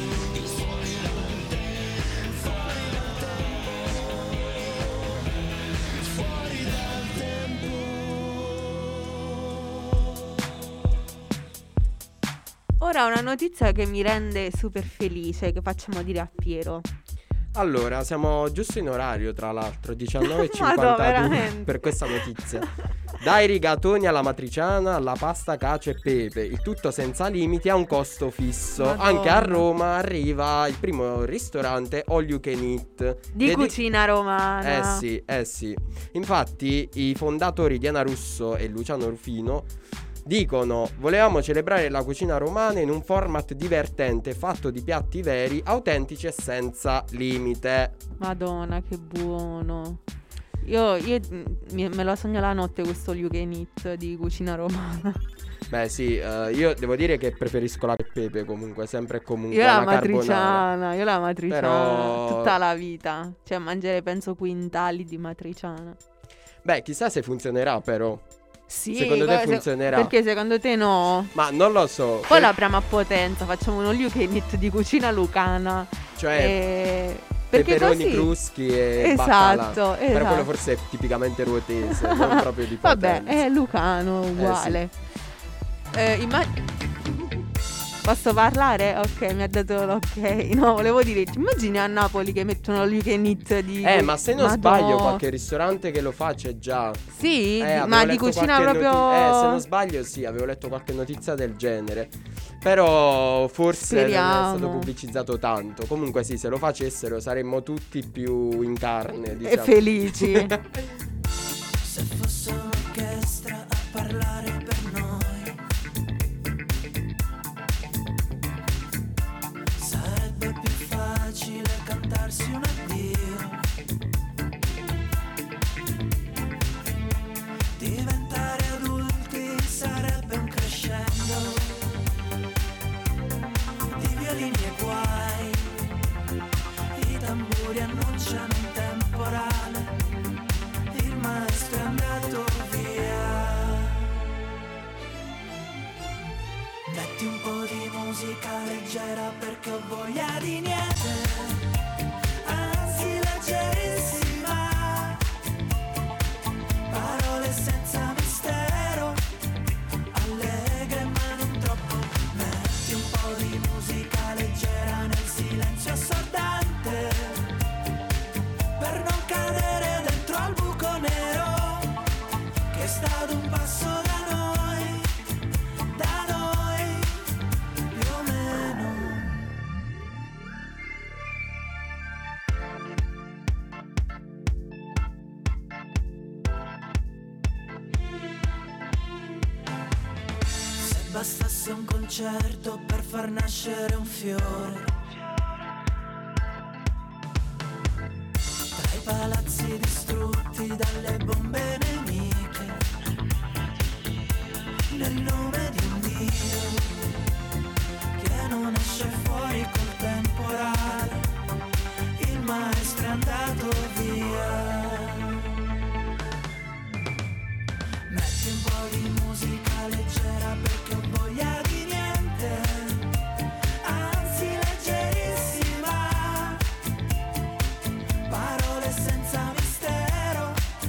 Ora una notizia che mi rende super felice, che facciamo dire a Piero. Allora, siamo giusto in orario, tra l'altro, Madò, 19:52 veramente. per questa notizia. Dai rigatoni alla matriciana, alla pasta, cacio e pepe, il tutto senza limiti a un costo fisso. Madonna. Anche a Roma arriva il primo ristorante all you can eat Di cucina romana. Eh sì. Infatti i fondatori Diana Russo e Luciano Rufino dicono: volevamo celebrare la cucina romana in un format divertente, fatto di piatti veri, autentici e senza limite. Madonna, che buono. Io me lo sogno la notte questo all you can eat di cucina romana. Beh sì, io devo dire che preferisco la pepe comunque, sempre e comunque Io la la matriciana Però tutta la vita. Cioè mangiare penso quintali di matriciana. Beh, chissà se funzionerà però. Sì, Secondo te funzionerà? Perché secondo te no? Ma non lo so. Poi lo apriamo a potenza, facciamo un all you can eat di cucina lucana. Cioè perché peperoni così cruschi e esatto, baccalà. Però quello forse è tipicamente ruotese, non proprio di Vabbè, potenza. è lucano uguale. Sì. Posso parlare? Ok, mi ha dato l'ok. No, volevo dire, ti immagini a Napoli che mettono all you can eat di... Ma se non sbaglio qualche ristorante che lo fa c'è già. Sì, avevo ma di letto cucina qualche proprio... se non sbaglio sì, avevo letto qualche notizia del genere. Però forse non è Speriamo. stato pubblicizzato tanto. Comunque sì, se lo facessero saremmo tutti più in carne, diciamo. E felici. Se fosse un'orchestra a parlare per noi, sarebbe più facile cantarsi un addio. Diventare adulti sarebbe un crescendo di violini e guai. I tamburi annunciano un temporale. Il maestro è andato via. Metti un po' di musica leggera perché ho voglia di niente, anzi leggerissima. Parole senza mistero, allegre ma non troppo. Metti un po' di musica leggera nel silenzio assordante, per non cadere dentro al buco nero che è stato un passo da noi più o meno. Se bastasse un concerto per far nascere un fiore, tra i palazzi distrutti dalle bombe nemiche, nel nome di un Dio che non esce fuori col temporale, il maestro è andato via. Metti un po' di musica leggera perché ho voglia di niente, anzi leggerissima. Parole senza mistero,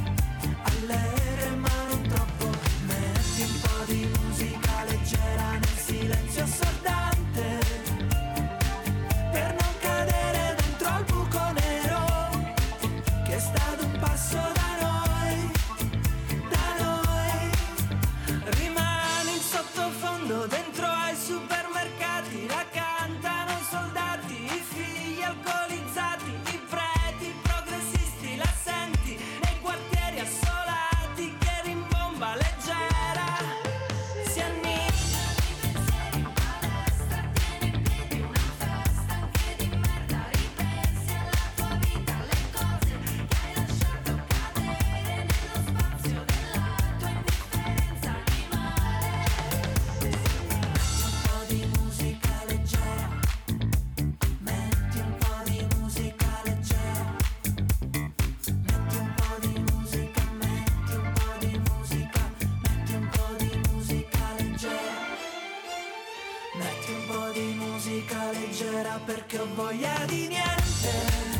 perché ho voglia di niente,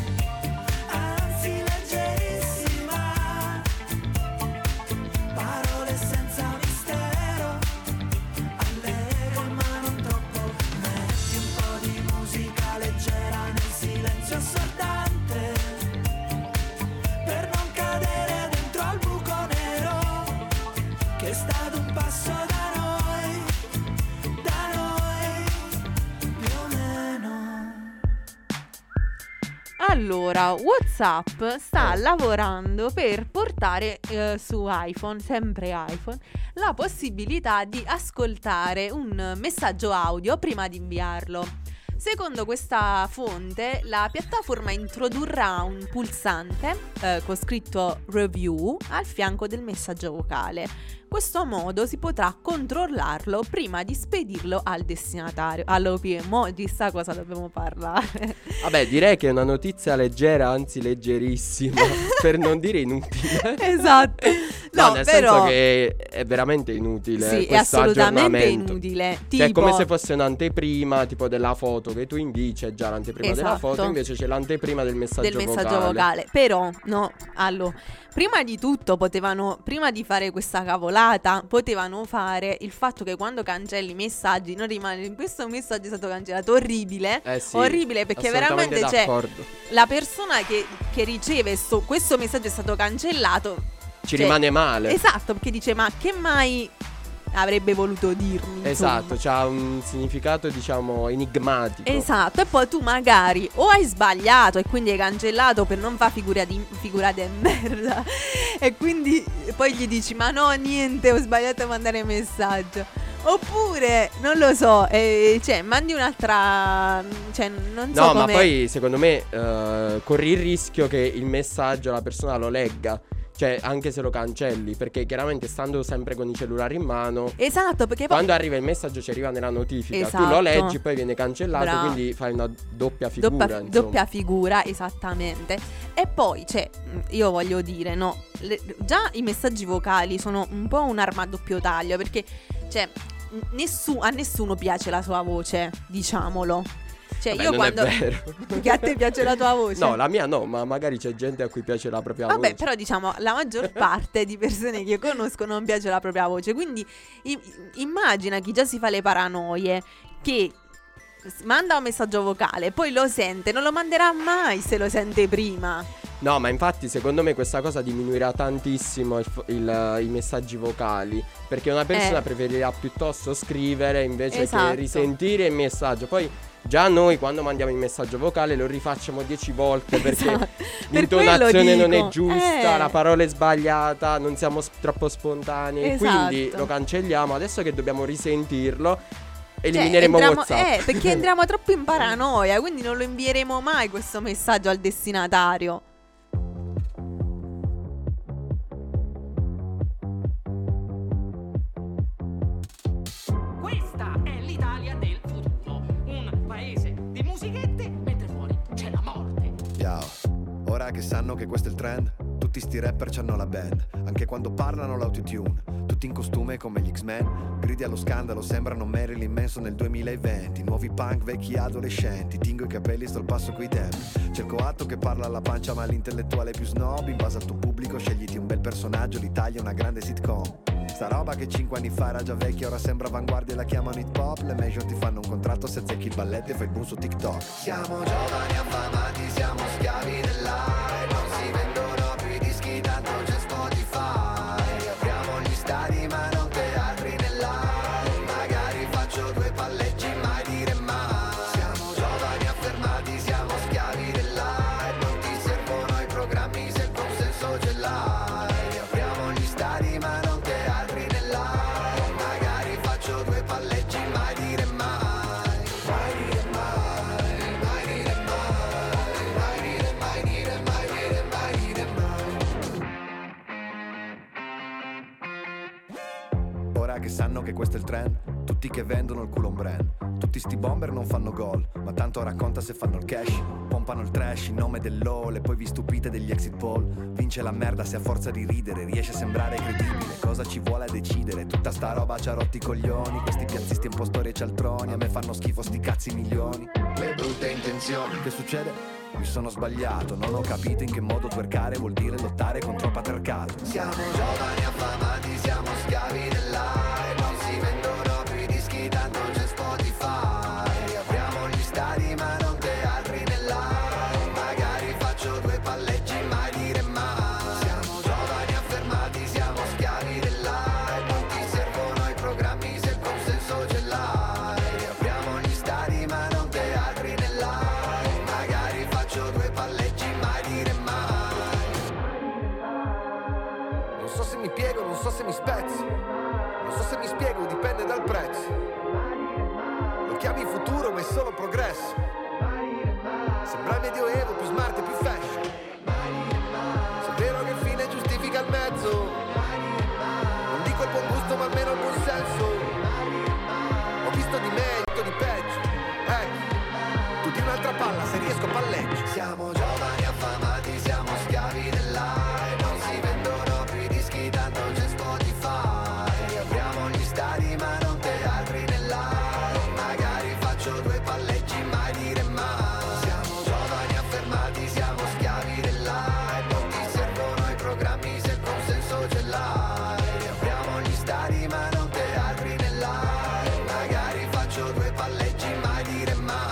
anzi leggerissima, parole senza mistero, allegre ma non troppo, metti un po' di musica leggera nel silenzio assordante, per non cadere dentro al buco nero, che è stato un passo da noi, più o meno. Allora, WhatsApp sta lavorando per portare su iPhone, sempre iPhone, la possibilità di ascoltare un messaggio audio prima di inviarlo. Secondo questa fonte, la piattaforma introdurrà un pulsante con scritto review al fianco del messaggio vocale. Questo modo si potrà controllarlo prima di spedirlo al destinatario. Allora, mo di sta cosa dobbiamo parlare. Vabbè, direi che è una notizia leggera, anzi leggerissima, per non dire inutile. Esatto. No, No, nel però senso che è veramente inutile. sì, è questo assolutamente aggiornamento. inutile. Cioè, è Tipo, come se fosse un'anteprima, tipo della foto che tu invii, c'è già l'anteprima della Esatto. foto, invece c'è l'anteprima del messaggio vocale. Però, no, allora, prima di tutto prima di fare questa cavolata, potevano fare il fatto che quando cancelli i messaggi non rimane, questo messaggio è stato cancellato, orribile. Sì, Orribile, perché assolutamente veramente c'è d'accordo. la persona che riceve questo messaggio è stato cancellato. Ci cioè, rimane male. Esatto, perché dice ma che mai avrebbe voluto dirmi? Esatto, insomma. c'ha un significato, diciamo, enigmatico. Esatto, e poi tu magari o hai sbagliato e quindi hai cancellato per non fare figura di merda e quindi poi gli dici ma no, niente, ho sbagliato a mandare messaggio. Oppure, non lo so, cioè mandi un'altra, cioè non so No, come. ma poi secondo me corri il rischio che il messaggio la persona lo legga. Cioè, anche se lo cancelli, perché chiaramente stando sempre con i cellulari in mano, Esatto, perché poi quando arriva il messaggio ci arriva nella notifica, Esatto. tu lo leggi, poi viene cancellato, Bravo. quindi fai una doppia figura, insomma. doppia figura, esattamente. E poi, cioè, io voglio dire, no, già i messaggi vocali sono un po' un'arma a doppio taglio, perché, cioè, a nessuno piace la sua voce, diciamolo. Cioè, Vabbè, io non quando è vero. che a te piace la tua voce? No, la mia no, ma magari c'è gente a cui piace la propria Vabbè, voce. però diciamo la maggior parte di persone che io conosco non piace la propria voce. Quindi immagina chi già si fa le paranoie, che manda un messaggio vocale, poi lo sente, non lo manderà mai se lo sente prima. No, ma infatti secondo me questa cosa diminuirà tantissimo i messaggi vocali, perché una persona preferirà piuttosto scrivere invece Esatto. che risentire il messaggio. Poi già noi quando mandiamo il messaggio vocale lo rifacciamo 10 volte perché Esatto. l'intonazione non è dico. giusta, la parola è sbagliata, non siamo troppo spontanei, Esatto. quindi lo cancelliamo. Adesso che dobbiamo risentirlo, Cioè, elimineremo WhatsApp. perché entriamo troppo in paranoia, quindi non lo invieremo mai questo messaggio al destinatario. Questa è l'Italia del futuro, un paese di musichette mentre fuori c'è la morte. Ciao, ora che sanno che questo è il trend, tutti sti rapper c'hanno la band, anche quando parlano l'autotune, tutti in costume come gli X-Men, gridi allo scandalo, sembrano Marilyn Manson nel 2020, nuovi punk, vecchi adolescenti, tingo i capelli, sto al passo coi tempi, c'è il coatto che parla alla pancia ma l'intellettuale più snob, in base al tuo pubblico scegliti un bel personaggio, l'Italia è una grande sitcom. Sta roba che 5 anni fa era già vecchia, ora sembra avanguardia e la chiamano hip hop. Le major ti fanno un contratto se azzecchi il balletto e fai il boom su TikTok. Siamo giovani affamati, siamo schiavi dell'hype. Non si vendono più i dischi, tanto c'è Spotify. Apriamo gli stadi ma non teatri nell'aria. Magari faccio 2 palleggi, mai dire mai. Siamo giovani affermati, siamo schiavi dell'hype. Non ti servono i programmi se il consenso ce l'hai. Apriamo gli stadi ma non teatri nell'aria. Magari faccio 2 palleggi, mai dire mai. Mai dire mai, mai dire mai. Mai dire mai, dire mai, dire mai, dire mai. Ora che sanno che questo è il trend, tutti che vendono il culo un brand. Tutti sti bomber non fanno gol, ma tanto racconta se fanno il cash. Pompano il trash in nome dell'all e poi vi stupite degli exit poll. Vince la merda se a forza di ridere riesce a sembrare credibile. Cosa ci vuole a decidere? Tutta sta roba ci ha rotti i coglioni. Questi piazzisti un po' storie cialtroni. A me fanno schifo sti cazzi milioni. Le brutte intenzioni. Che succede? Mi sono sbagliato, non ho capito in che modo twerkare vuol dire lottare contro il patriarcato. Siamo giovani affamati, siamo schiavi dell'aria. Non si vendono più i dischi, tanto c'è Spotify. Apriamo gli stadi ma non teatri nell'aria. Magari faccio 2 palleggi, mai dire mai. Siamo giovani affermati, siamo schiavi dell'aria. Non ti servono i programmi se il consenso ce l'hai. Apriamo gli stadi ma non teatri nell'aria. Magari faccio 2 palleggi, mai dire mai. Non so se mi piego, non so se mi spezzo. Non so se mi spiego, dipende dal prezzo. Lo chiami futuro ma è solo progresso. Sembra il medioevo, più smart e più fashion. Se è vero che il fine giustifica il mezzo. Non dico il buon gusto ma almeno il buon senso. Ho visto di meglio, di peggio. Tu di un'altra palla, se riesco palleggio. Siamo giovani affamati, siamo schiavi dell'aria. Non si vendono più i dischi, tanto c'è Spotify. Apriamo gli stadi ma non teatri nell'aria. Magari faccio 2 palleggi, mai dire mai. Siamo giovani affermati, siamo schiavi dell'aria. Non ti servono i programmi se il consenso ce l'hai. Apriamo gli stadi ma non teatri nell'aria. Magari faccio 2 palleggi, mai dire mai.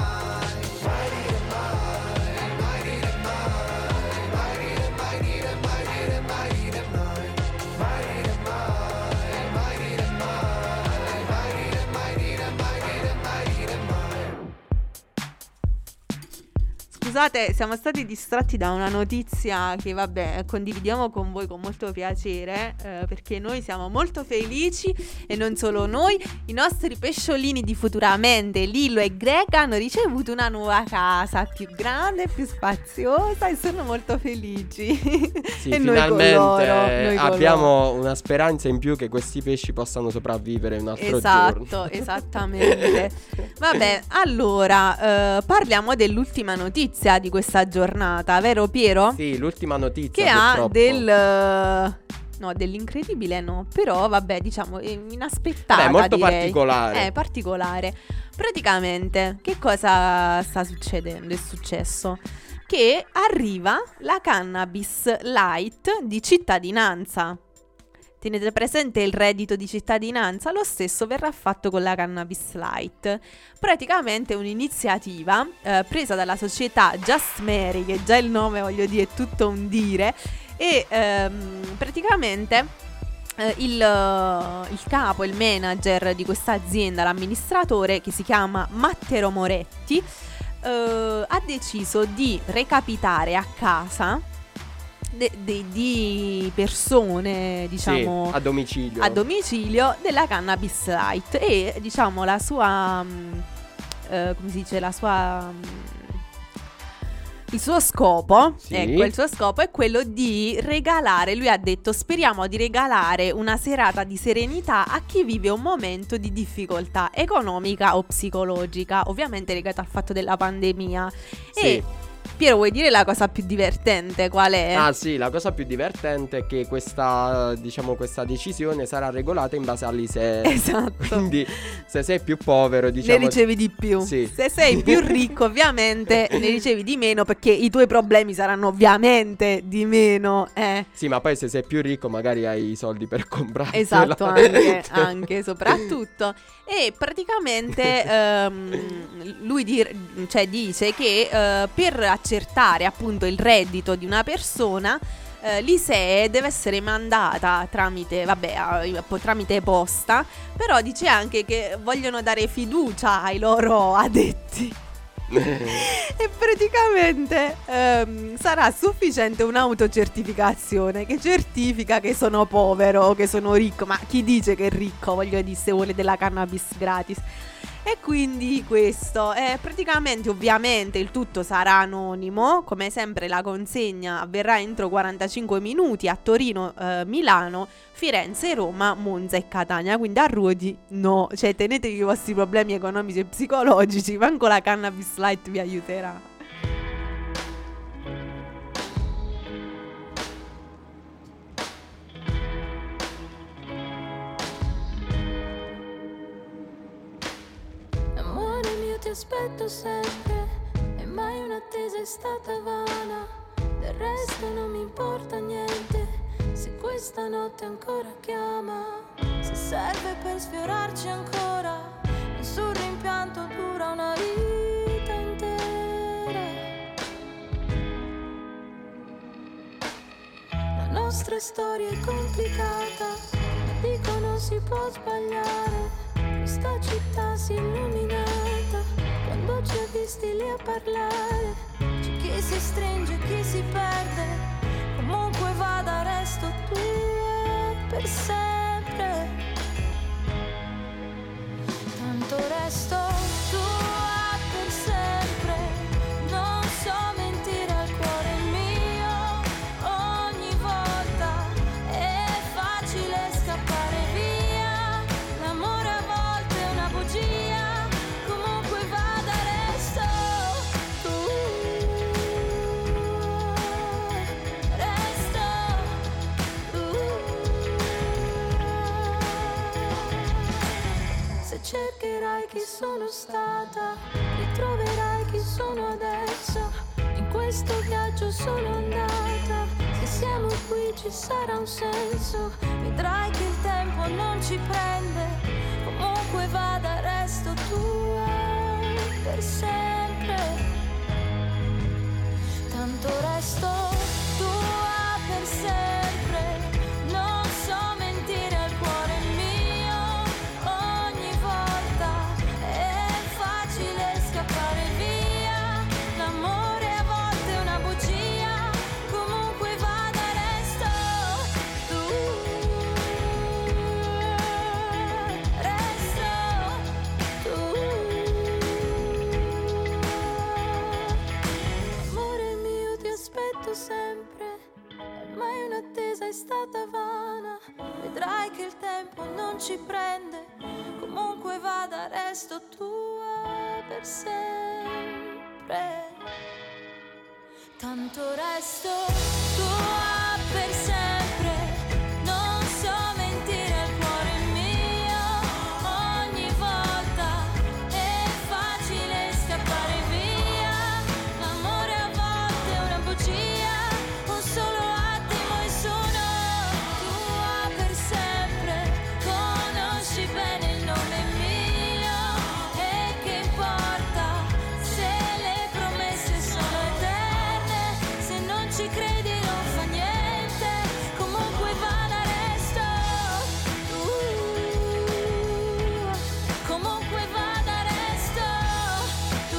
Scusate, siamo stati distratti da una notizia che vabbè condividiamo con voi con molto piacere, perché noi siamo molto felici e non solo noi, i nostri pesciolini di Futuramente, Lillo e Greg, hanno ricevuto una nuova casa più grande, più spaziosa e sono molto felici. Sì, e finalmente noi con abbiamo una speranza in più che questi pesci possano sopravvivere un altro giorno. Esatto, esattamente. Vabbè, allora parliamo dell'ultima notizia di questa giornata, vero Piero? Sì, l'ultima notizia che ha purtroppo. No, dell'incredibile no, però vabbè, diciamo inaspettata. Beh, molto direi. particolare. Particolare. Praticamente, che cosa sta succedendo? È successo che arriva la cannabis light di cittadinanza. Tenete presente il reddito di cittadinanza? Lo stesso verrà fatto con la cannabis light. Praticamente un'iniziativa presa dalla società Just Mary, che già il nome, voglio dire, è tutto un dire. E praticamente il capo, il manager di questa azienda, l'amministratore, che si chiama Matteo Moretti, ha deciso di recapitare a casa di persone, diciamo, sì, a domicilio della cannabis light. E diciamo la sua come si dice, il suo scopo, sì. Ecco, il suo scopo è quello di regalare, lui ha detto, speriamo di regalare una serata di serenità a chi vive un momento di difficoltà economica o psicologica, ovviamente legato al fatto della pandemia. Sì. E Piero, vuoi dire la cosa più divertente qual è? Ah sì, la cosa più divertente è che questa decisione sarà regolata in base all'ISEE. Esatto. Quindi se sei più povero, diciamo, ne ricevi di più. Sì. Se sei più ricco, ovviamente ne ricevi di meno, perché i tuoi problemi saranno ovviamente di meno. Sì, ma poi se sei più ricco magari hai i soldi per comprare. Esatto, anche soprattutto. E praticamente lui dice che per accertare appunto il reddito di una persona, l'ISEE deve essere mandata tramite posta, però dice anche che vogliono dare fiducia ai loro addetti. E praticamente sarà sufficiente un'autocertificazione che certifica che sono povero o che sono ricco. Ma chi dice che è ricco, voglio dire, se vuole della cannabis gratis. E quindi questo, praticamente ovviamente il tutto sarà anonimo, come sempre la consegna avverrà entro 45 minuti a Torino, Milano, Firenze, Roma, Monza e Catania, quindi a Ruoti no, cioè tenetevi i vostri problemi economici e psicologici, manco la Cannabis Light vi aiuterà. Ti aspetto sempre e mai un'attesa è stata vana. Del resto non mi importa niente se questa notte ancora chiama. Se serve per sfiorarci ancora, nessun rimpianto dura una vita intera. La nostra storia è complicata, ma dicono si può sbagliare. Questa città si è illuminata quando ci hai visti lì a parlare. C'è chi si stringe, chi si perde, comunque vada resto tua per sempre. Tanto resto tua per sempre. Non so mentire al cuore mio, ogni volta è facile scappare via. L'amore a volte è una bugia, comunque vada resto tu. Resto tu. Se cercherai chi sono stata, ritroverai chi sono adesso. In questo viaggio sono andata, se siamo qui ci sarà un senso. Vedrai che il tempo non ci prende, comunque vada resto tua per sempre. Tanto resto tua per sempre. Non so mentire al cuore mio, ogni volta è facile scappare via. L'amore a volte è una bugia, comunque vada resto tu. Resto tu. Amore mio ti aspetto sempre, mai un'attesa è stata vana. Vedrai che il tempo non ci prende, comunque vada resto tua per sempre. Tanto resto tua per sempre. Non so mentire al cuore mio, ogni volta è facile scappare via. L'amore a volte è una bugia, un solo attimo e sono tua per sempre. Conosci bene il nome mio, e che importa se le promesse sono eterne. Se non ci credi non fa niente, comunque vada resto tu. Comunque vada resto tu.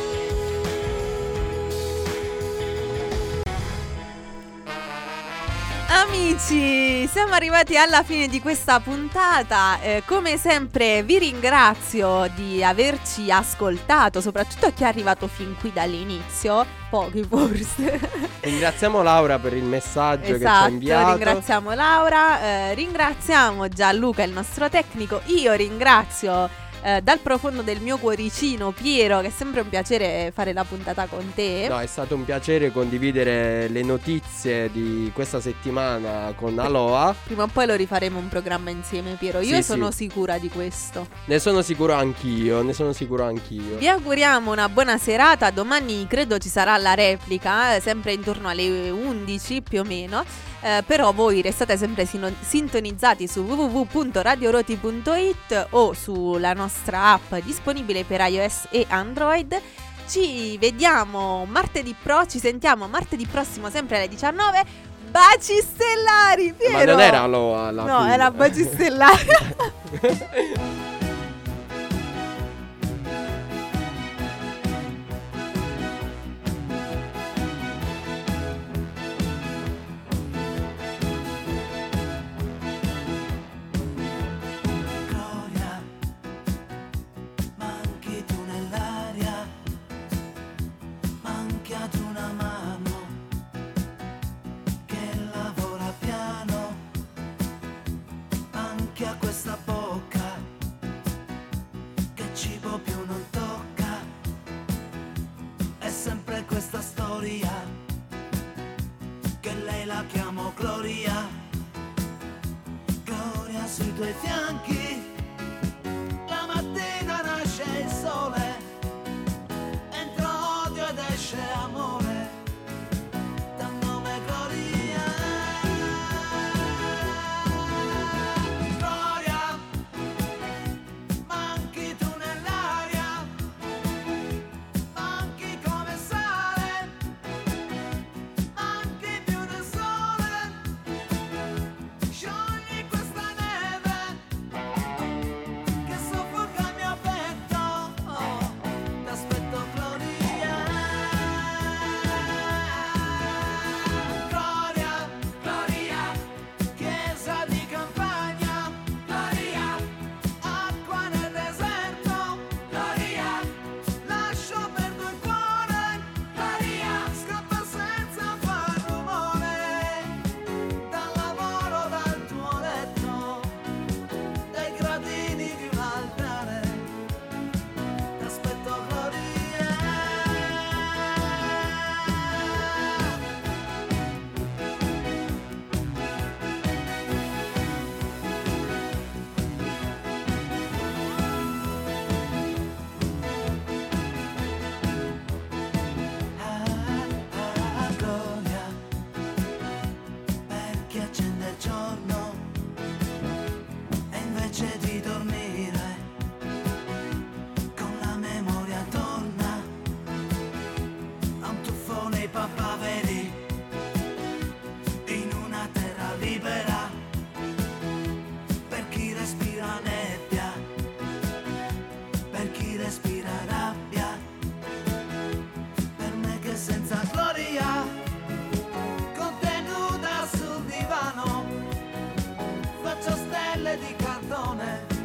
Amici, siamo arrivati alla fine di questa puntata. Come sempre vi ringrazio di averci ascoltato, soprattutto a chi è arrivato fin qui dall'inizio, pochi forse. Ringraziamo Laura per il messaggio che ci ha Esatto, inviato. ringraziamo Laura, ringraziamo Gianluca, il nostro tecnico. Io ringrazio dal profondo del mio cuoricino Piero, che è sempre un piacere fare la puntata con te. No, è stato un piacere condividere le notizie di questa settimana con Aloha. Prima o poi lo rifaremo un programma insieme, Piero. Io sono sicura di questo. Ne sono sicuro anch'io. Vi auguriamo una buona serata. Domani credo ci sarà la replica, sempre intorno alle 11 più o meno. Però voi restate sempre sintonizzati su www.radioroti.it o sulla nostra app disponibile per iOS e Android. Ci vediamo ci sentiamo martedì prossimo sempre alle 19. Baci stellari, Piero! Ma non era Aloha alla No, fine. era baci stellari. Ma sui tuoi fianchi. La mattina nasce il sole, entra odio ed esce amore, dal nome Gloria. Gloria, manchi tu nell'aria, manchi come sale, manchi più del sole, sciogli questa neve che soffoca il mio petto, oh, t'aspetto Gloria. Gloria, Gloria, chiesa di campagna, Gloria, acqua nel deserto, Gloria, lascio perdo il cuore, Gloria, scappa senza far rumore, dal lavoro, dal tuo letto, dai gradini di un altare, t'aspetto Gloria. Gloria, per chi accende il giorno e invece di dormire con la memoria torna a un tuffo nei papaveri in una terra libera, per chi respira nebbia, per chi respira rabbia, per me che senza gloria, contenuta sul divano, faccio stelle di cartone